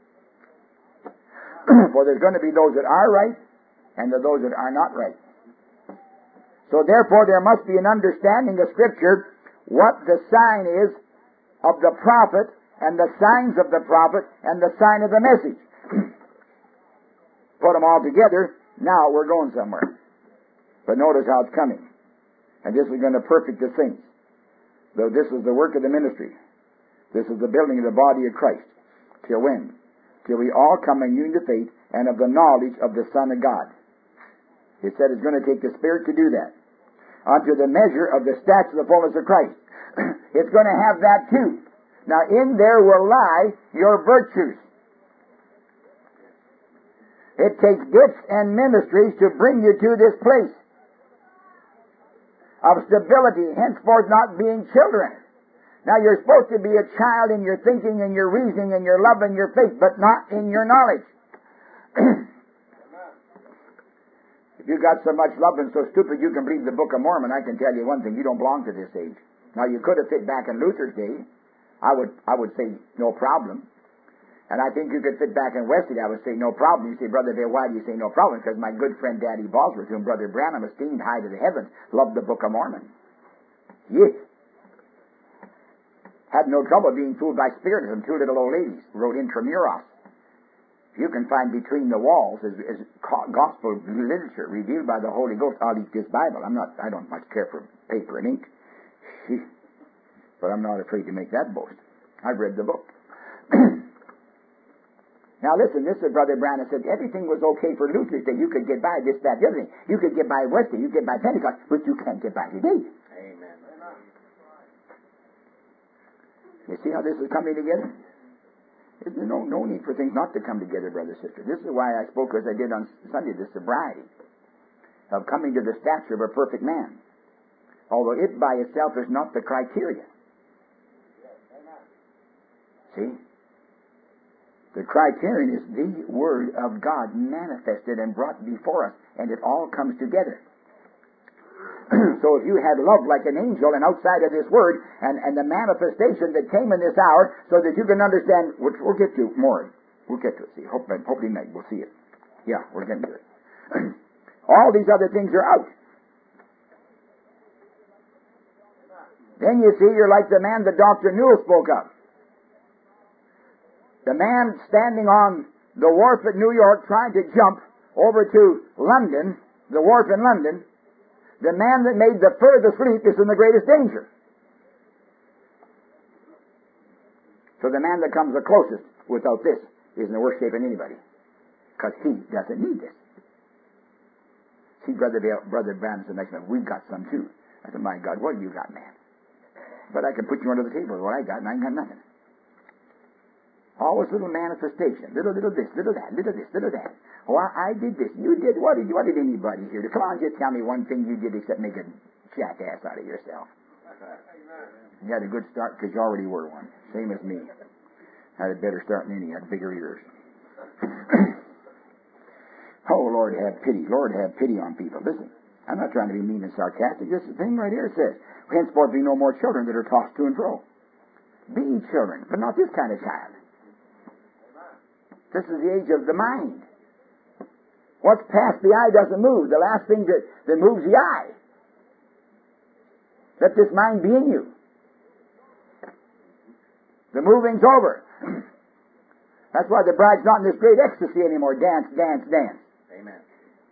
For there's going to be those that are right, and there are those that are not right. So therefore there must be an understanding of Scripture what the sign is of the prophet, and the signs of the prophet, and the sign of the message. Put them all together, now we're going somewhere. But notice how it's coming. And this is going to perfect the saints. Though this is the work of the ministry. This is the building of the body of Christ. Till when? Till we all come in union to faith and of the knowledge of the Son of God. It said it's going to take the Spirit to do that. Unto the measure of the stature of the fullness of Christ. It's going to have that too. Now in there will lie your virtues. It takes gifts and ministries to bring you to this place of stability, henceforth not being children. Now you're supposed to be a child in your thinking and your reasoning and your love and your faith, but not in your knowledge. If you got so much love and so stupid you can believe the Book of Mormon, I can tell you one thing, you don't belong to this age. Now you could have fit back in Luther's day. I would I would say no problem. And I think you could fit back in Wesley. I would say no problem. You say, Brother Bill, why do you say no problem? Because my good friend Daddy Bosworth, whom Brother Branham esteemed high to the heavens, loved the Book of Mormon. Yes. Had no trouble being fooled by spiritism. Two little old ladies wrote intramuros. You can find between the walls is, is gospel literature revealed by the Holy Ghost. I'll eat this Bible. I'm not. I don't much care for paper and ink, but I'm not afraid to make that boast. I've read the book. Now listen, this is Brother Branham said everything was okay for Luther's day. You could get by this, that, the other thing. You could get by Wesley, you could get by Pentecost, but you can't get by today. Amen. You see how this is coming together? There's no, no need for things not to come together, brother, sister. This is why I spoke as I did on Sunday, the sobriety of coming to the stature of a perfect man. Although it by itself is not the criteria. See? The criterion is the Word of God manifested and brought before us, and it all comes together. So if you had love like an angel and outside of this Word, and, and the manifestation that came in this hour, so that you can understand, which we'll get to more. We'll get to it, see. Hope, hopefully tonight we'll see it. Yeah, we're getting to it. All these other things are out. Then you see, you're like the man that Doctor Newell spoke of. The man standing on the wharf at New York trying to jump over to London, the wharf in London, the man that made the furthest leap is in the greatest danger. So the man that comes the closest without this is in the worst shape than anybody, because he doesn't need this. See, Brother Brother Branham said next man, we've got some too. I said, my God, what have you got, man? But I can put you under the table with what I got, and I ain't got nothing. Always little manifestation, little, little this, little that, little this, little that. Oh, I, I did this. You did what? Did what did anybody here do? Come on, just tell me one thing you did except make a jackass out of yourself. You had a good start because you already were one. Same as me. Had a better start than any. Had bigger ears. Oh, Lord, have pity. Lord, have pity on people. Listen, I'm not trying to be mean and sarcastic. This thing right here says, henceforth be no more children that are tossed to and fro. Be children, but not this kind of child. This is the age of the mind. What's past the eye doesn't move. The last thing that, that moves the eye. Let this mind be in you. The moving's over. That's why the bride's not in this great ecstasy anymore. Dance, dance, dance. Amen.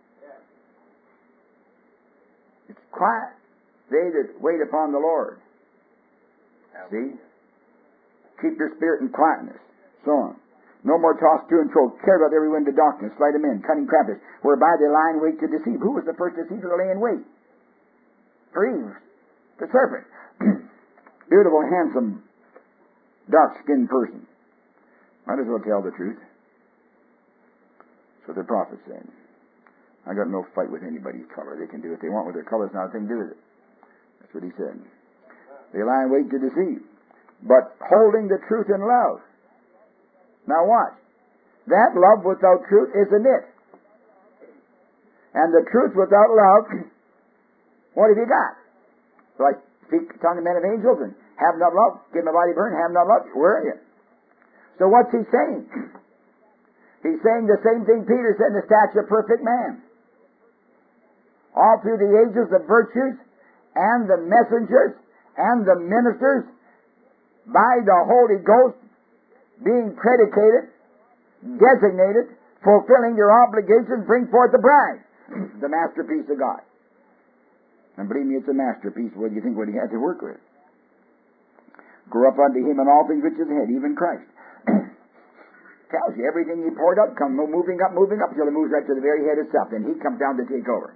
It's quiet. They that wait upon the Lord. See? Keep your spirit in quietness. So on. No more tossed to and fro, carried about every wind of darkness, sleight of men, cunning craftiness, whereby they lie in wait to deceive. Who was the first deceiver to lay in wait? For Eve, the serpent. Beautiful, handsome, dark-skinned person. Might as well tell the truth. That's what the prophet said. I got no fight with anybody's color. They can do what they want with their color. It's not a thing to do with it. That's what he said. They lie in wait to deceive, but holding the truth in love. Now watch. That love without truth isn't it. And the truth without love, what have you got? So I speak tongue of men of angels and have not love, give my body burn, have not love. Where are you? So what's he saying? He's saying the same thing Peter said in the stature of perfect man. All through the ages, the virtues and the messengers and the ministers by the Holy Ghost being predicated, designated, fulfilling their obligations, bring forth the bride, the masterpiece of God. And believe me, it's a masterpiece. What do you think what he had to work with? Grow up unto him in all things which is ahead, even Christ. Tells you everything he poured out, come moving up, moving up, till it moves right to the very head itself. Then he comes down to take over.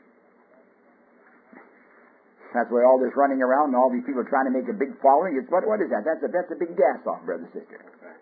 That's why all this running around and all these people trying to make a big following, it's what, what is that? That's a, that's a big gas off, brother, sister.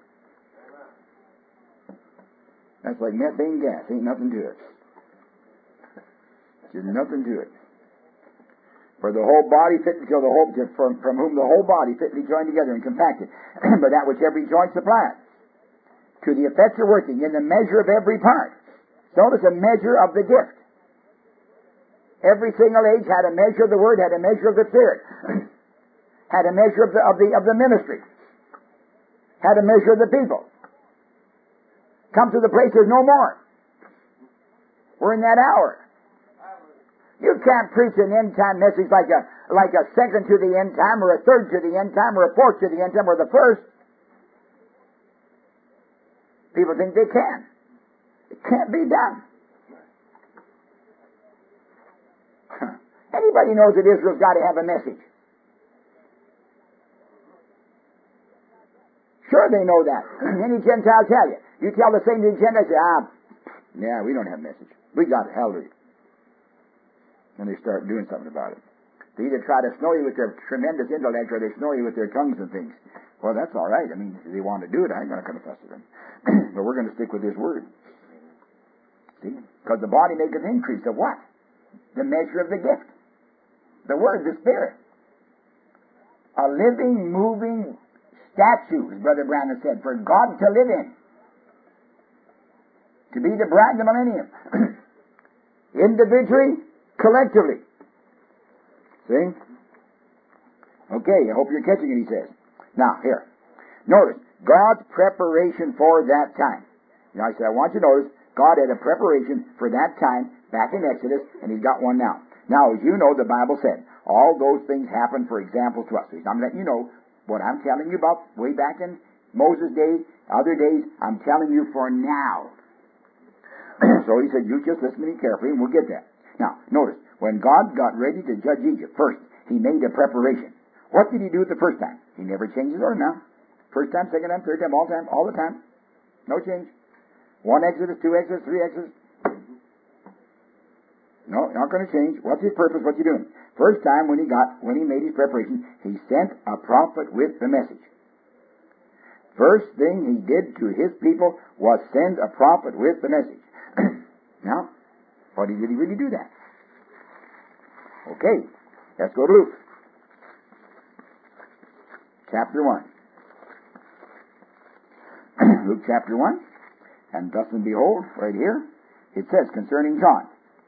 That's like methane gas. Ain't nothing to it. There's nothing to it. For the whole body fit until the whole, from, from whom the whole body fitly joined together and compacted, but that which every joint supplies. to the effectual working in the measure of every part. So does a measure of the gift. Every single age had a measure of the Word, had a measure of the Spirit, had a measure of the, of the, of the ministry, had a measure of the people. Come to the place there's no more. We're in that hour. You can't preach an end-time message like a, like a second to the end time, or a third to the end time, or a fourth to the end time, or the first. People think they can. It can't be done. Anybody knows that Israel's got to have a message. Sure they know that. Any Gentile tell you. You tell the same to the Gentile, say, ah, yeah, we don't have a message. We got it, hallelujah. And they start doing something about it. They either try to snow you with their tremendous intellect, or they snow you with their tongues and things. Well, that's all right. I mean, if they want to do it, I'm not going to fuss with them. But we're going to stick with His Word. See? Because the body maketh increase of what? The measure of the gift. The Word, the Spirit. A living, moving statue, as Brother Branham said, for God to live in. To be the bride of the millennium. Individually, collectively. See? Okay, I hope you're catching it, he says. Now, here. Notice, God's preparation for that time. Now, I said, I want you to notice, God had a preparation for that time back in Exodus, and He's got one now. Now, as you know, the Bible said, all those things happen for examples to us. So I'm letting you know what I'm telling you about way back in Moses' day, other days, I'm telling you for now. So he said, you just listen to me carefully, and we'll get that. Now, notice, when God got ready to judge Egypt, first, He made a preparation. What did He do the first time? He never changed His order now. First time, second time, third time, all time, all the time. No change. One Exodus, two Exodus, three Exodus. No, not going to change. What's His purpose? What's He doing? First time when He got, when He made His preparation, He sent a prophet with the message. First thing He did to His people was send a prophet with the message. Now, what did He really do that? Okay, let's go to Luke. Chapter one. Luke chapter one. And thus and behold, right here, it says concerning John.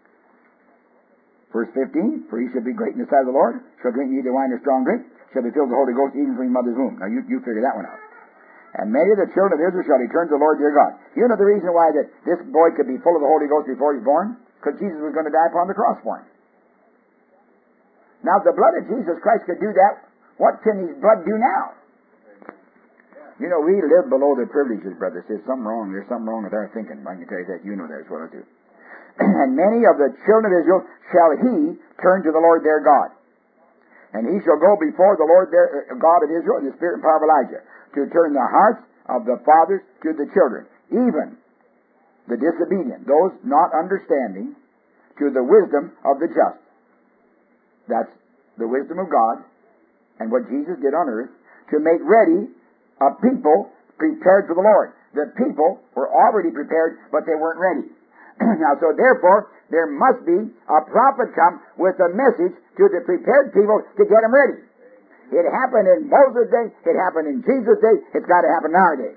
Verse fifteen, for he shall be great in the sight of the Lord, shall drink neither wine nor strong drink, shall be filled with the Holy Ghost even from his mother's womb. Now you, you figure that one out. And many of the children of Israel shall return to the Lord their God. You know the reason why that this boy could be full of the Holy Ghost before he's born? Because Jesus was going to die upon the cross for him. Now if the blood of Jesus Christ could do that, what can his blood do now? You know, we live below the privileges, brother. There's something wrong. There's something wrong with our thinking. I can tell you that. You know that as well as I do. And many of the children of Israel shall he turn to the Lord their God. And he shall go before the Lord their uh, God of Israel in the spirit and power of Elijah, to turn the hearts of the fathers to the children, even the disobedient, those not understanding, to the wisdom of the just. That's the wisdom of God and what Jesus did on earth, to make ready a people prepared for the Lord. The people were already prepared, but they weren't ready. Now, so therefore, there must be a prophet come with a message to the prepared people to get them ready. It happened in Moses' day, it happened in Jesus' day, it's got to happen in our day.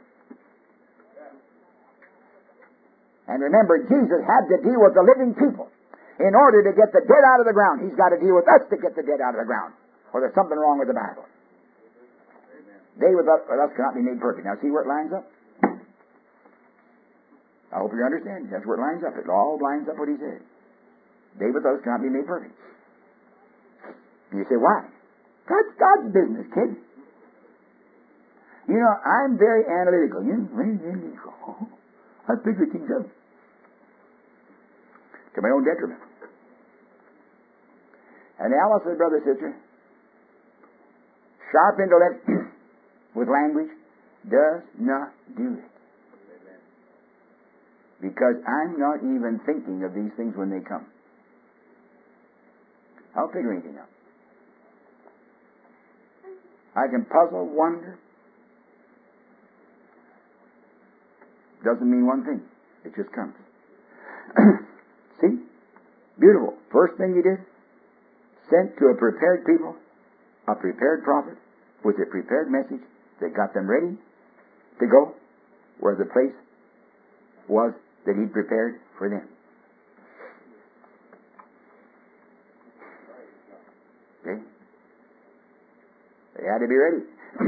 And remember, Jesus had to deal with the living people. In order to get the dead out of the ground, He's got to deal with us to get the dead out of the ground. Or there's something wrong with the Bible. They with us, with us cannot be made perfect. Now see where it lines up? I hope you understand. That's where it lines up. It all lines up what He said. They with us cannot be made perfect. And you say, why? That's God's business, kid. You know, I'm very analytical. You know, I figure things out. To my own detriment. And Alice says, brother, sister, sharp intellect with language does not do it. Because I'm not even thinking of these things when they come. I'll figure anything out. I can puzzle, wonder. Doesn't mean one thing. It just comes. See? Beautiful. First thing He did, sent to a prepared people, a prepared prophet, with a prepared message that got them ready to go. where the place was that He'd prepared for them. Okay? They had to be ready.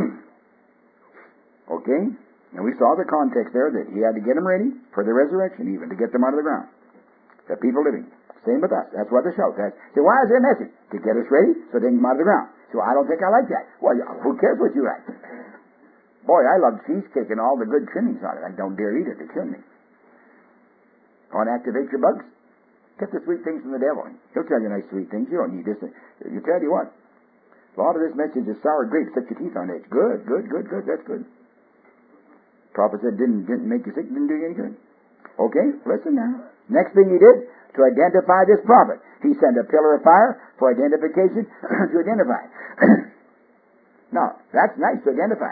Okay? And we saw the context there that He had to get them ready for the resurrection, even to get them out of the ground. The people living. Same with us. That's what the shout. That's, say, why is there a message? To get us ready so they can come out of the ground. So I don't think I like that. Well, who cares what you like? Boy, I love cheesecake and all the good trimmings on it. I don't dare eat it. They kill me. Want to activate your bugs? Get the sweet things from the devil. He'll tell you nice sweet things. You don't need this. You tell you what. A lot of this message is sour grapes. Set your teeth on it. Good, good, good, good. That's good. Prophet said didn't didn't make you sick. Didn't do you any good. Okay, listen now. Next thing He did, to identify this prophet, He sent a pillar of fire for identification to identify. Now, that's nice to identify.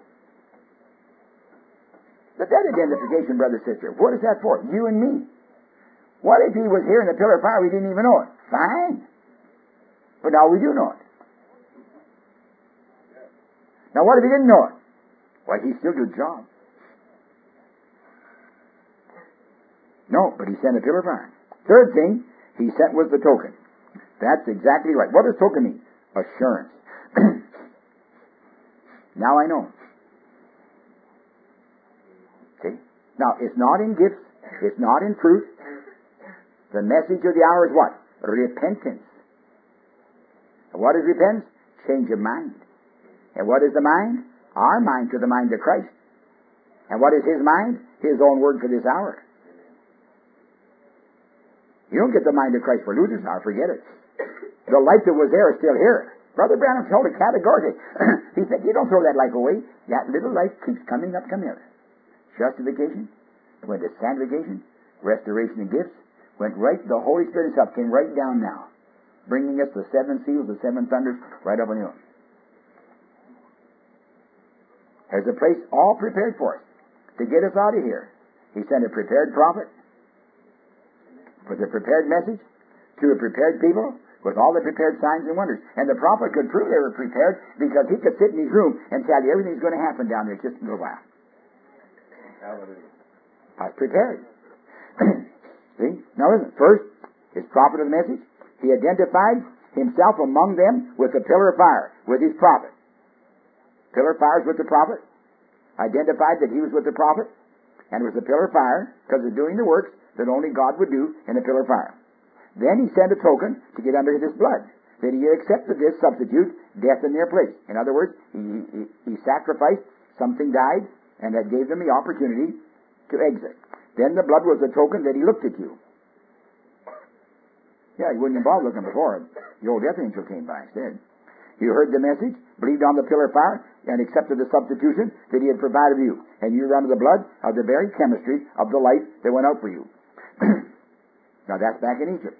But that identification, brother, sister, what is that for? You and me. What if He was here in the pillar of fire, we didn't even know it? Fine. But now we do know it. Now what if He didn't know it? Well, He still did the job. No, but He sent a pillar of fire. Third thing He sent was the token. That's exactly right. What does token mean? Assurance. Now I know. See? Now, it's not in gifts. It's not in fruit. The message of the hour is what? Repentance. And what is repentance? Change of mind. And what is the mind? Our mind to the mind of Christ. And what is His mind? His own word for this hour. You don't get the mind of Christ for Luther's hour. Forget it. The life that was there is still here. Brother Branham told it categorically. He said, you don't throw that life away. That little life keeps coming up, coming up. Justification, went to sanctification, restoration of gifts, went right, the Holy Spirit Himself came right down now, bringing us the seven seals, the seven thunders, right up on the hill. There's a place all prepared for us to get us out of here. He sent a prepared prophet with a prepared message to a prepared people with all the prepared signs and wonders. And the prophet could prove they were prepared because he could sit in his room and tell you everything's going to happen down there just in a little while. Hallelujah. I was prepared. See? Now listen, first, his prophet of the message, he identified himself among them with the pillar of fire, with his prophet. Pillar of fire is with the prophet. Identified that he was with the prophet, and was the pillar of fire because of doing the works that only God would do in a pillar of fire. Then he sent a token to get under this blood, that he had accepted this substitute, death in their place. In other words, he, he, he sacrificed, something died, and that gave them the opportunity to exit. Then the blood was a token that he looked at you. Yeah, he wouldn't have bothered looking before. The old death angel came by instead. You heard the message, believed on the pillar of fire, and accepted the substitution that he had provided for you. And you were under the blood of the very chemistry of the life that went out for you. Now that's back in Egypt.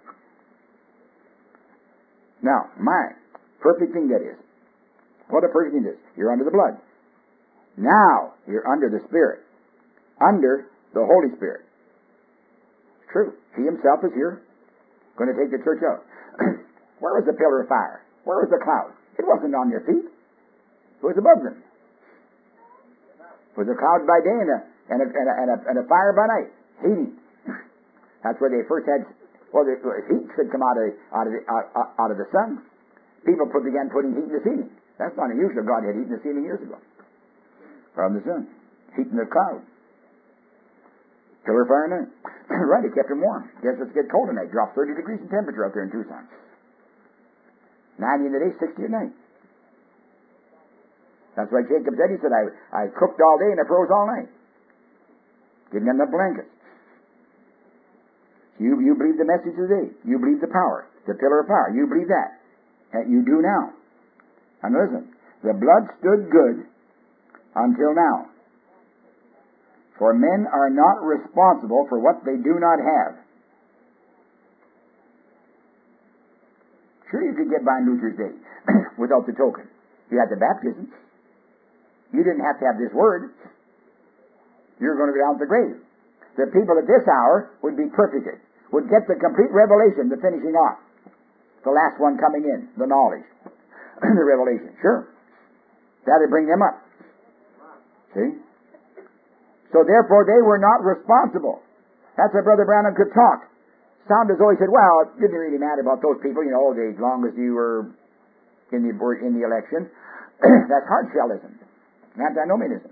Now, my perfect thing that is. What a perfect thing it is. You're under the blood. Now you're under the Spirit. Under the Holy Spirit. It's true. He himself is here. Going to take the church out. Where was the pillar of fire? Where was the cloud? It wasn't on their feet. It was above them. It was a cloud by day and a, and a, and a, and a, and a fire by night. Heating. That's where they first had, well, the heat should come out of, out, of the, out, out of the sun. People put, began putting heat in the ceiling. That's not unusual. God had heat in the ceiling years ago. From the sun. Heat in the cloud. Pillar of fire night. Right, it kept them warm. Guess it's get cold tonight. Dropped thirty degrees in temperature up there in Tucson. ninety in the day, sixty at night. That's why Jacob said, he said, I, I cooked all day and I froze all night. Didn't have enough blankets. You, you believe the message today. You believe the power. The pillar of fire. You believe that. And you do now. And listen, the blood stood good until now. For men are not responsible for what they do not have. Sure, you could get by in Luther's day without the token. You had the baptism. You didn't have to have this word. You were going to go down to the grave. The people at this hour would be perfected, would get the complete revelation, the finishing off. The last one coming in, the knowledge, the revelation. Sure. That would bring them up. See? So therefore they were not responsible. That's why Brother Branham could talk. Sound as though he said, well, it didn't really matter about those people, you know, as long as you were in the, in the election. That's hard-shellism. Antinomianism.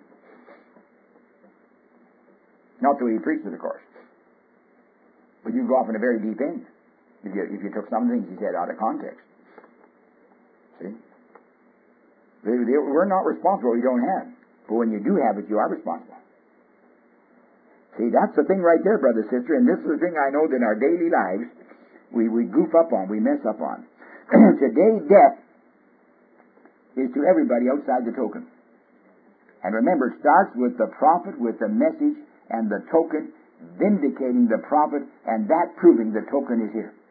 Not the way he preached it, of course. But you go off in a very deep end if you, if you took some things he said out of context. See? They, they, we're not responsible. We don't have. But when you do have it, you are responsible. See, that's the thing right there, brother, sister, and this is the thing I know that in our daily lives we, we goof up on, we mess up on. Today, death is to everybody outside the token. And remember, it starts with the prophet, with the message, and the token, vindicating the prophet, and that proving the token is here.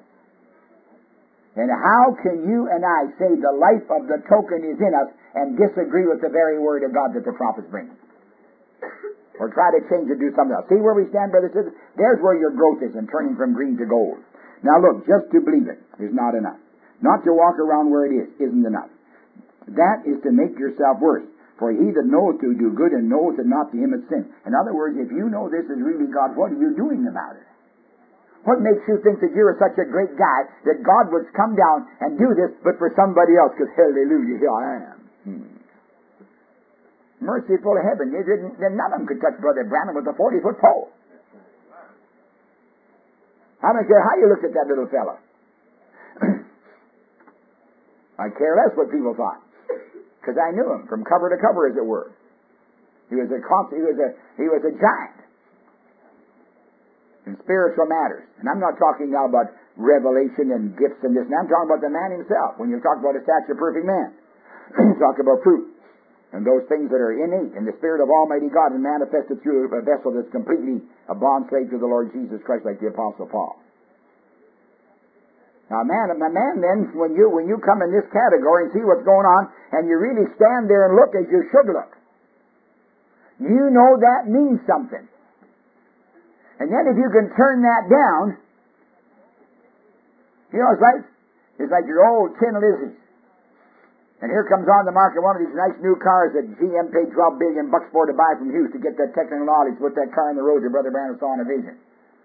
And how can you and I say the life of the token is in us and disagree with the very word of God that the prophets bring? Or try to change it, do something else. See where we stand, brothers and sisters? There's where your growth is in turning from green to gold. Now look, just to believe it is not enough. Not to walk around where it is isn't enough. That is to make yourself worse. For he that knoweth to do good and knoweth it not, to him is sin. In other words, if you know this is really God, what are you doing about it? What makes you think that you're such a great guy that God would come down and do this, but for somebody else? Because hallelujah, here I am. Hmm. Merciful heaven. They didn't, none of them could touch Brother Branham with a forty-foot pole. I don't care how you looked at that little fellow. I care less what people thought, because I knew him from cover to cover, as it were. He was a he was a he was a giant in spiritual matters, and I'm not talking now about revelation and gifts and this. And I'm talking about the man himself. When you talk about a stature perfect man, you talk about fruit. And those things that are innate in the Spirit of Almighty God and manifested through a vessel that's completely a bond slave to the Lord Jesus Christ, like the Apostle Paul. Now, man, a man then, when you when you come in this category and see what's going on, and you really stand there and look as you should look, you know that means something. And then if you can turn that down, you know, it's like it's like your old Tin Lizzies. And here comes on the market one of these nice new cars that G M paid twelve billion bucks for to buy from Hughes to get that technical knowledge, put that car on the road that Brother Branham saw in a vision.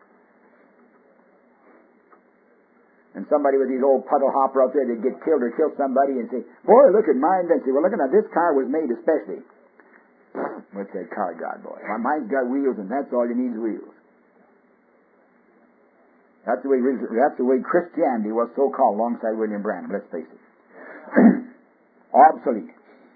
And somebody with these old puddle hopper out there, they'd get killed or kill somebody and say, boy, look at mine. Then say, well, look at now, this car was made especially. What's that car got, boy? Well, mine's got wheels, and that's all you need is wheels. That's the way that's the way Christianity was so called alongside William Branham, let's face it. Obsolete.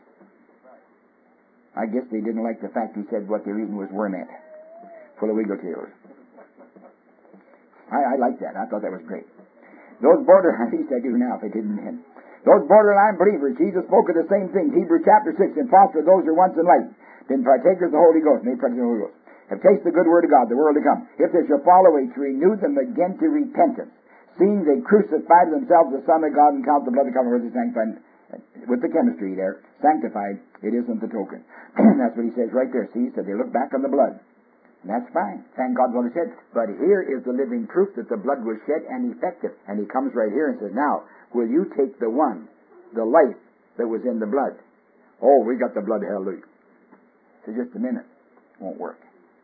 I guess they didn't like the fact he said what they're eating was wormette, full of wiggle tails. I, I like that. I thought that was great. Those border, at least I do now, if I didn't then. Those borderline believers, Jesus spoke of the same things. Hebrews chapter six, and foster those who are once enlightened, been partakers of the Holy Ghost, made partakers of the Holy Ghost, have tasted the good word of God, the world to come. If they shall follow it, to renew them again to repentance, seeing they crucified themselves the Son of God and count the blood of the covenant worthy sanctified. With the chemistry there, sanctified, it isn't the token. That's what he says right there. See, he said they look back on the blood. And that's fine. Thank God blood was shed. But here is the living proof that the blood was shed and effective. And he comes right here and says, now, will you take the one, the life that was in the blood? Oh, we got the blood, hallelujah. So just a minute. Won't work.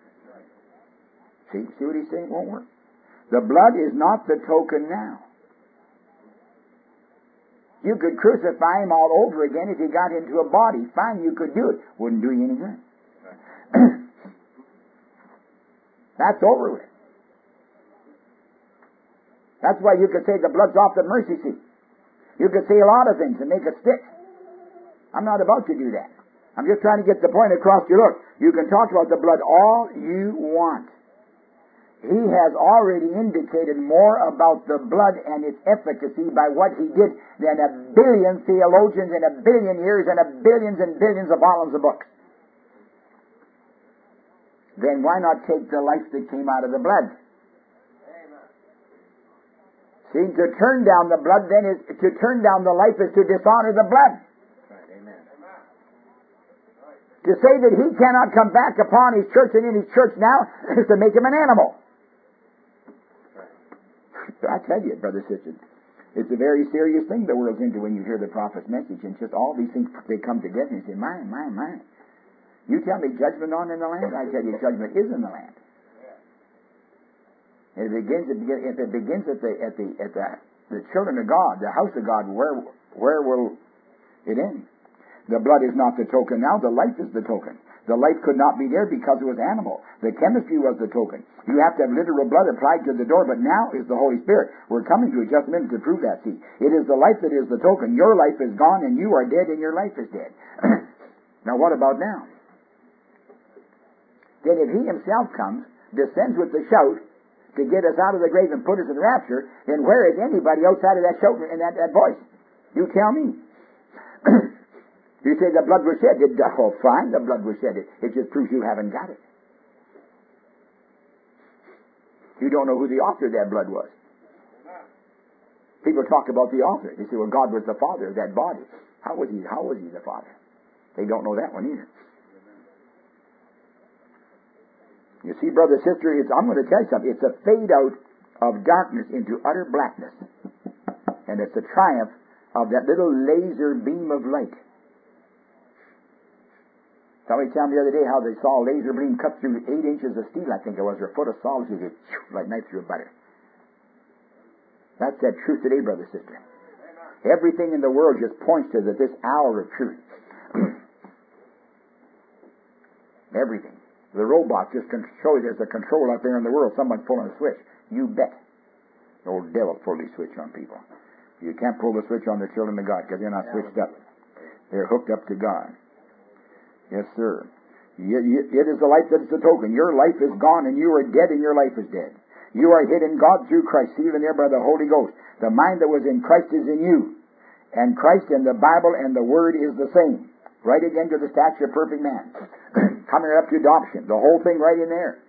See, see what he's saying? Won't work. The blood is not the token now. You could crucify him all over again if he got into a body. Fine, you could do it. Wouldn't do you any good. That's over with. That's why you could say the blood's off the mercy seat. You could say a lot of things and make it stick. I'm not about to do that. I'm just trying to get the point across to you. Look, you can talk about the blood all you want. He has already indicated more about the blood and its efficacy by what he did than a billion theologians in a billion years and a billions and billions of volumes of books. Then why not take the life that came out of the blood? Amen. See, to turn down the blood then is to turn down the life is to dishonor the blood. Right. Amen. To say that he cannot come back upon his church and in his church now is to make him an animal. I tell you, brother, sister, it's a very serious thing the world's into when you hear the prophet's message, and just all these things, they come together and say, my, my, my. You tell me judgment on in the land? I tell you judgment is in the land. And it begins, if it begins at the at the at the the children of God, the house of God, where where will it end? The blood is not the token now, the life is the token. The life could not be there because it was animal. The chemistry was the token. You have to have literal blood applied to the door, but now is the Holy Spirit. We're coming to it just a minute to prove that. See, it is the life that is the token. Your life is gone and you are dead and your life is dead. Now what about now? Then if He Himself comes, descends with the shout to get us out of the grave and put us in rapture, then where is anybody outside of that shout and that, that voice? You tell me. You say the blood was shed. It, oh, fine, the blood was shed. It, it just proves you haven't got it. You don't know who the author of that blood was. People talk about the author. They say, well, God was the father of that body. How was he? How was he the father? They don't know that one either. You see, brother, sister, it's, I'm going to tell you something. It's a fade out of darkness into utter blackness. And it's a triumph of that little laser beam of light. Somebody told me the other day how they saw a laser beam cut through eight inches of steel, I think it was, or a foot of solid, you like knife through butter. That's that truth today, brother, sister. Everything in the world just points to the, this hour of truth. Everything. The robots just can show you there's a control out there in the world. Someone's pulling a switch. You bet. The old devil pulled the switch on people. You can't pull the switch on the children of God because they're not switched up. They're hooked up to God. Yes, sir. You, you, it is the life that is the token. Your life is gone and you are dead and your life is dead. You are hid in God through Christ, sealed in there by the Holy Ghost. The mind that was in Christ is in you. And Christ and the Bible and the Word is the same. Right again to the stature of perfect man. Coming up to adoption. The whole thing right in there.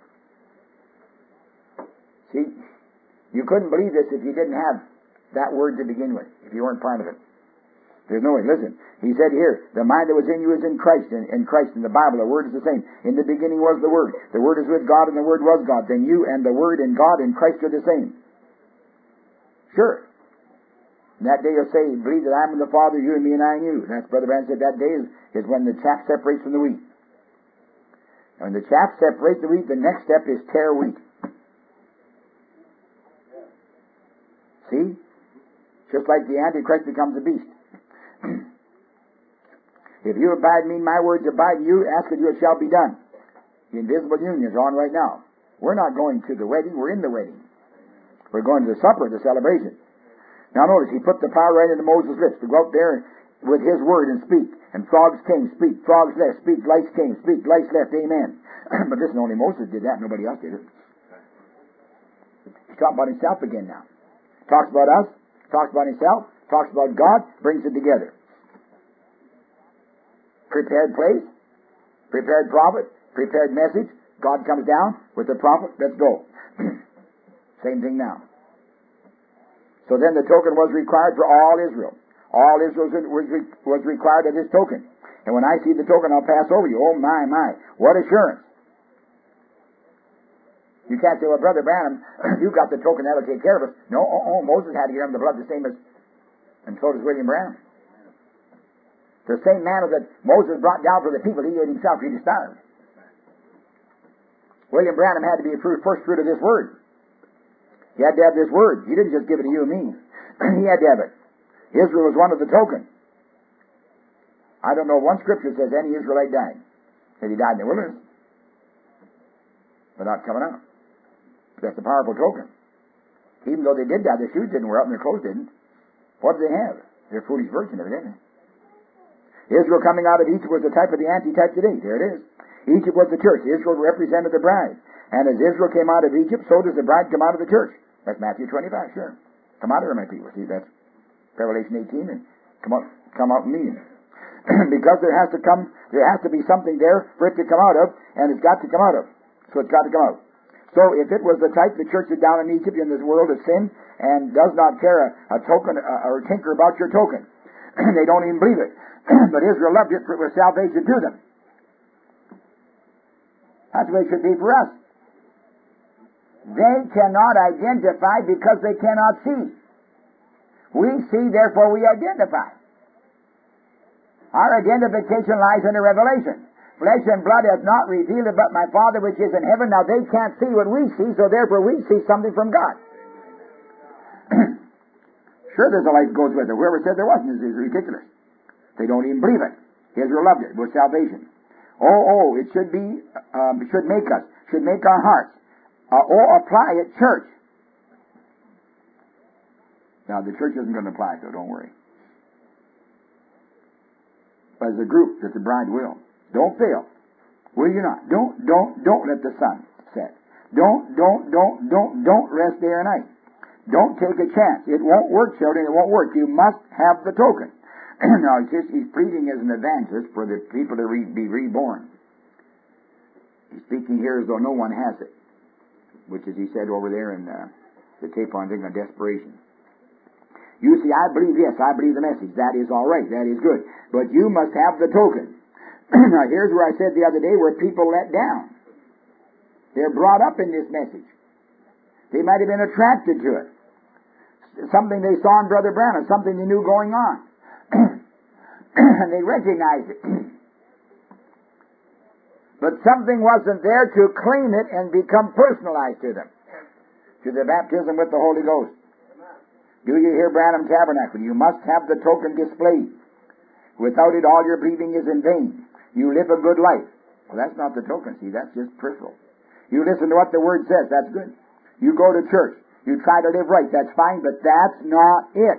See, you couldn't believe this if you didn't have that Word to begin with, if you weren't part of it. There's no way. Listen, he said here, the mind that was in you is in Christ, and, and Christ in the Bible, the Word is the same. In the beginning was the Word. The Word is with God, and the Word was God. Then you and the Word and God and Christ are the same. Sure. And that day you'll say, believe that I am in the Father, you and me and I in you. And that's Brother Branham said, that day is, is when the chaff separates from the wheat. And when the chaff separates the wheat, the next step is tear wheat. See? Just like the Antichrist becomes a beast. If you abide me, my words abide in you, ask of you, it shall be done. The invisible union is on right now. We're not going to the wedding, we're in the wedding. We're going to the supper, the celebration. Now notice, he put the power right into Moses' lips to go up there with his word and speak. And frogs came, speak. Frogs left, speak. Lights came, speak. Lights left, amen. But listen, only Moses did that, nobody else did it. He's talking about himself again now. Talks about us, talks about himself, talks about God, brings it together. Prepared place, prepared prophet, prepared message. God comes down with the prophet. Let's go. Same thing now. So then the token was required for all Israel. All Israel was, was required of this token. And when I see the token, I'll pass over you. Oh my, my. What assurance. You can't say, well, Brother Branham, you got the token, that'll take care of us. No, oh, oh, Moses had to give him the blood the same as, and so does William Branham. The same manna that Moses brought down for the people, he ate himself, he was starved. William Branham had to be a first fruit of this word. He had to have this word. He didn't just give it to you and me. He had to have it. Israel was one of the token. I don't know if one scripture says any Israelite died. That he died in the wilderness. They're not coming out. That's a powerful token. Even though they did die, their shoes didn't wear out and their clothes didn't. What did they have? They're foolish virgin, evidently. Israel coming out of Egypt was the type of the antitype today. There it is. Egypt was the church. Israel represented the bride. And as Israel came out of Egypt, so does the bride come out of the church. That's Matthew twenty-five, sure. Come out of her, my people. See, that's Revelation eighteen, and come out, come out and meet him. Because there has to come, there has to be something there for it to come out of, and it's got to come out of. So it's got to come out. So if it was the type, the church is down in Egypt in this world of sin, and does not care a, a token uh, or tinker about your token. They don't even believe it. But Israel loved it, for it was salvation to them. That's the way it should be for us. They cannot identify because they cannot see. We see, therefore we identify. Our identification lies in the revelation. Flesh and blood has not revealed it, but my Father which is in heaven. Now they can't see what we see, so therefore we see something from God. Sure, there's a life that goes with it. Whoever said there wasn't is, is ridiculous. They don't even believe it. Israel loved it. It was salvation. Oh, oh, it should be, um, it should make us, should make our hearts. Uh, oh, apply it, church. Now, the church isn't going to apply it, though, don't worry. As a group that the bride will. Don't fail. Will you not? Don't, don't, don't let the sun set. Don't, don't, don't, don't, don't rest day or night. Don't take a chance. It won't work, children. It won't work. You must have the token. Now, he's, just, he's pleading as an evangelist for the people to re, be reborn. He's speaking here as though no one has it, which is he said over there in uh, the tape on thing on desperation. You see, I believe, yes, I believe the message. That is all right. That is good. But you must have the token. Now, here's where I said the other day where people let down. They're brought up in this message. They might have been attracted to it. Something they saw in Brother Branham, something they knew going on. And they recognized it. But something wasn't there to claim it and become personalized to them. To the baptism with the Holy Ghost. Do you hear Branham Tabernacle? You must have the token displayed. Without it, all your believing is in vain. You live a good life. Well, that's not the token, see, that's just peripheral. You listen to what the Word says, that's good. You go to church. You try to live right. That's fine, but that's not it.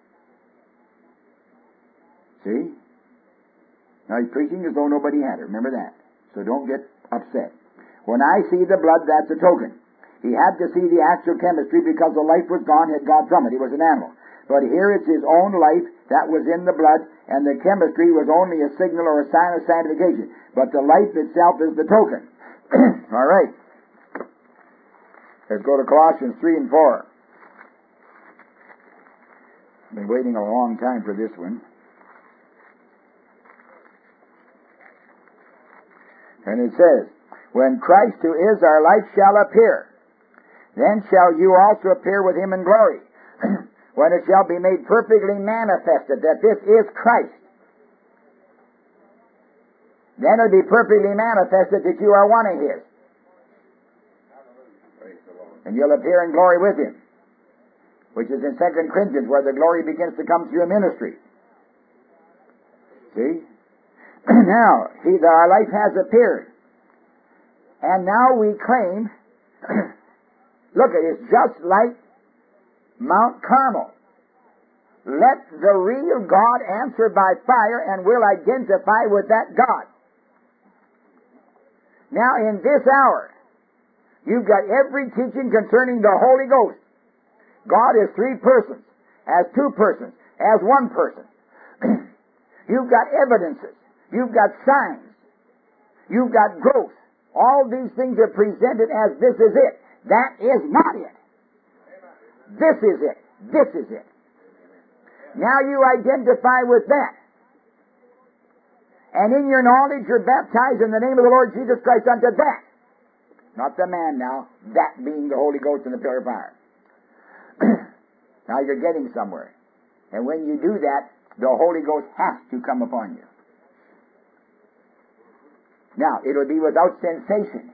See? Now he's preaching as though nobody had it. Remember that. So don't get upset. When I see the blood, that's a token. He had to see the actual chemistry because the life was gone, had gone from it. He was an animal. But here it's his own life that was in the blood, and the chemistry was only a signal or a sign of sanctification. But the life itself is the token. All right. Let's go to Colossians three and four. I've been waiting a long time for this one. And it says, when Christ who is our life shall appear, then shall you also appear with him in glory, when it shall be made perfectly manifested that this is Christ. Then it will be perfectly manifested that you are one of his. And you'll appear in glory with him, which is in Second Corinthians, where the glory begins to come through a ministry. See? Now, he, our life has appeared. And now we claim, look, it is just like Mount Carmel. Let the real God answer by fire, and we'll identify with that God. Now, in this hour, you've got every teaching concerning the Holy Ghost. God is three persons, as two persons, as one person. You've got evidences. You've got signs. You've got growth. All these things are presented as this is it. That is not it. This is it. This is it. Now you identify with that. And in your knowledge you're baptized in the name of the Lord Jesus Christ unto that. Not the man now, that being the Holy Ghost in the pillar of fire. Now you're getting somewhere. And when you do that, the Holy Ghost has to come upon you. Now, it'll be without sensation.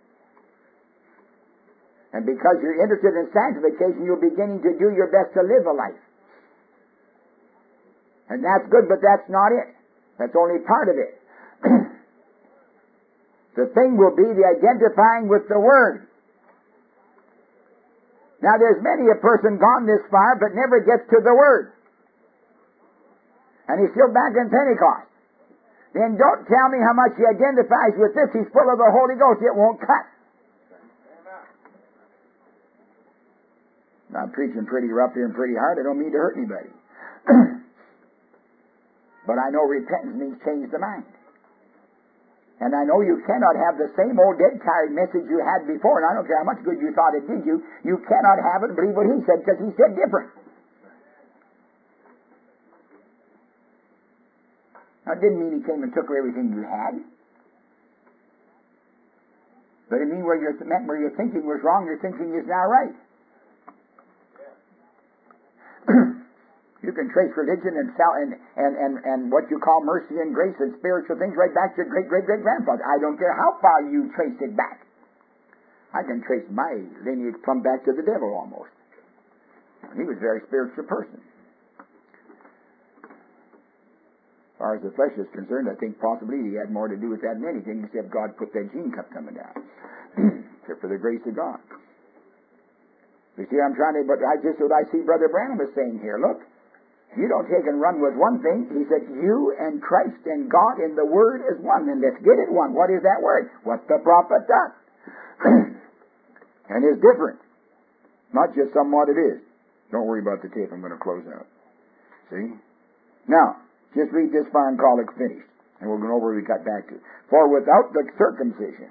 And because you're interested in sanctification, you're beginning to do your best to live a life. And that's good, but that's not it. That's only part of it. The thing will be the identifying with the Word. Now, there's many a person gone this far, but never gets to the Word. And he's still back in Pentecost. Then don't tell me how much he identifies with this. He's full of the Holy Ghost. It won't cut. I'm preaching pretty rough here and pretty hard. I don't mean to hurt anybody. But I know repentance means change the mind. And I know you cannot have the same old dead tired message you had before, and I don't care how much good you thought it did you, you cannot have it and believe what he said, because he said different. Now, it didn't mean he came and took away everything you had. But it mean where your meant where your thinking was wrong, your thinking is now right. You can trace religion and, and, and, and, and what you call mercy and grace and spiritual things right back to your great-great-great-grandfather. I don't care how far you trace it back. I can trace my lineage plumb back to the devil almost. He was a very spiritual person. As far as the flesh is concerned, I think possibly he had more to do with that than anything, except God put that gene kept coming down. Except for the grace of God. You see, I'm trying to, but I just what I see Brother Branham is saying here. Look, you don't take and run with one thing. He said, you and Christ and God and the Word is one. And let's get it one. What is that Word? What the prophet does. And it's different. Not just somewhat it is. Don't worry about the tape. I'm going to close out. See? Now, just read this far and call it finished. And we'll go over where we got back to. For without the circumcision,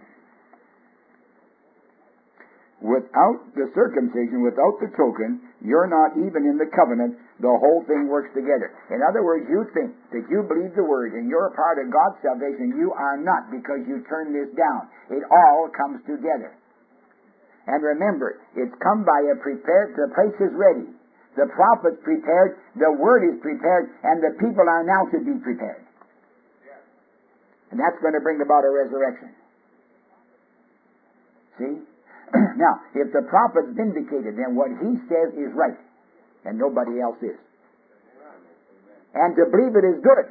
without the circumcision, without the token, you're not even in the covenant. The whole thing works together. In other words, you think that you believe the Word and you're a part of God's salvation. You are not, because you turn this down. It all comes together. And remember, it's come by a prepared, the place is ready. The prophet's prepared, the Word is prepared, and the people are now to be prepared. And that's going to bring about a resurrection. See? Now, if the prophet's vindicated, then what he says is right, and nobody else is. And to believe it is good.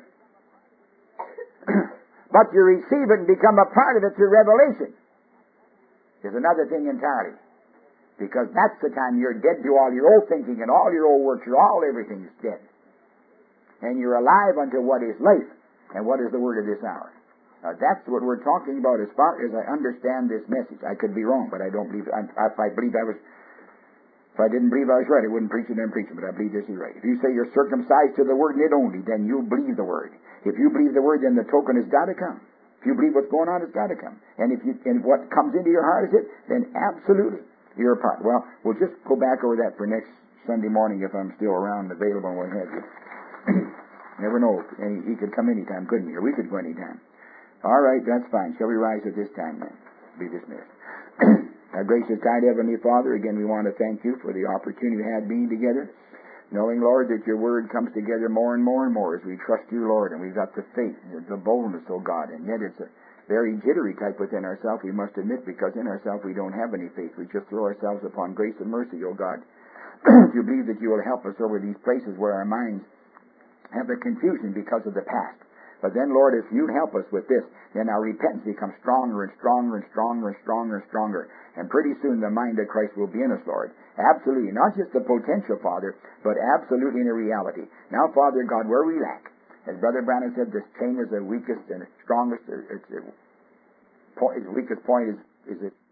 But to receive it and become a part of it through revelation is another thing entirely. Because that's the time you're dead to all your old thinking and all your old works, your all everything is dead. And you're alive unto what is life, and what is the word of this hour. Now that's what we're talking about as far as I understand this message. I could be wrong, but I don't believe, I, if I believe I was, if I didn't believe I was right, I wouldn't preach it and preach it, but I believe this is right. If you say you're circumcised to the word and it only, then you believe the word. If you believe the word, then the token has got to come. If you believe what's going on, it's got to come. And if you, and what comes into your heart is it, then absolutely you're a part. Well, we'll just go back over that for next Sunday morning if I'm still around and available and what have you. Never know. Any, he could come anytime, couldn't he? Or we could go anytime. All right, that's fine. Shall we rise at this time then? Be dismissed. Our gracious God, Heavenly Father, again we want to thank you for the opportunity we had being together. Knowing, Lord, that your word comes together more and more and more as we trust you, Lord, and we've got the faith, the boldness, oh God, and yet it's a very jittery type within ourselves, we must admit, because in ourselves we don't have any faith. We just throw ourselves upon grace and mercy, oh God. You believe that you will help us over these places where our minds have a confusion because of the past. But then, Lord, if you help us with this, then our repentance becomes stronger and stronger and stronger and stronger and stronger. And pretty soon the mind of Christ will be in us, Lord. Absolutely. Not just the potential, Father, but absolutely in a reality. Now, Father God, where we lack, as Brother Branham said, this chain is the weakest and the strongest. Its, its, its weakest point is, is it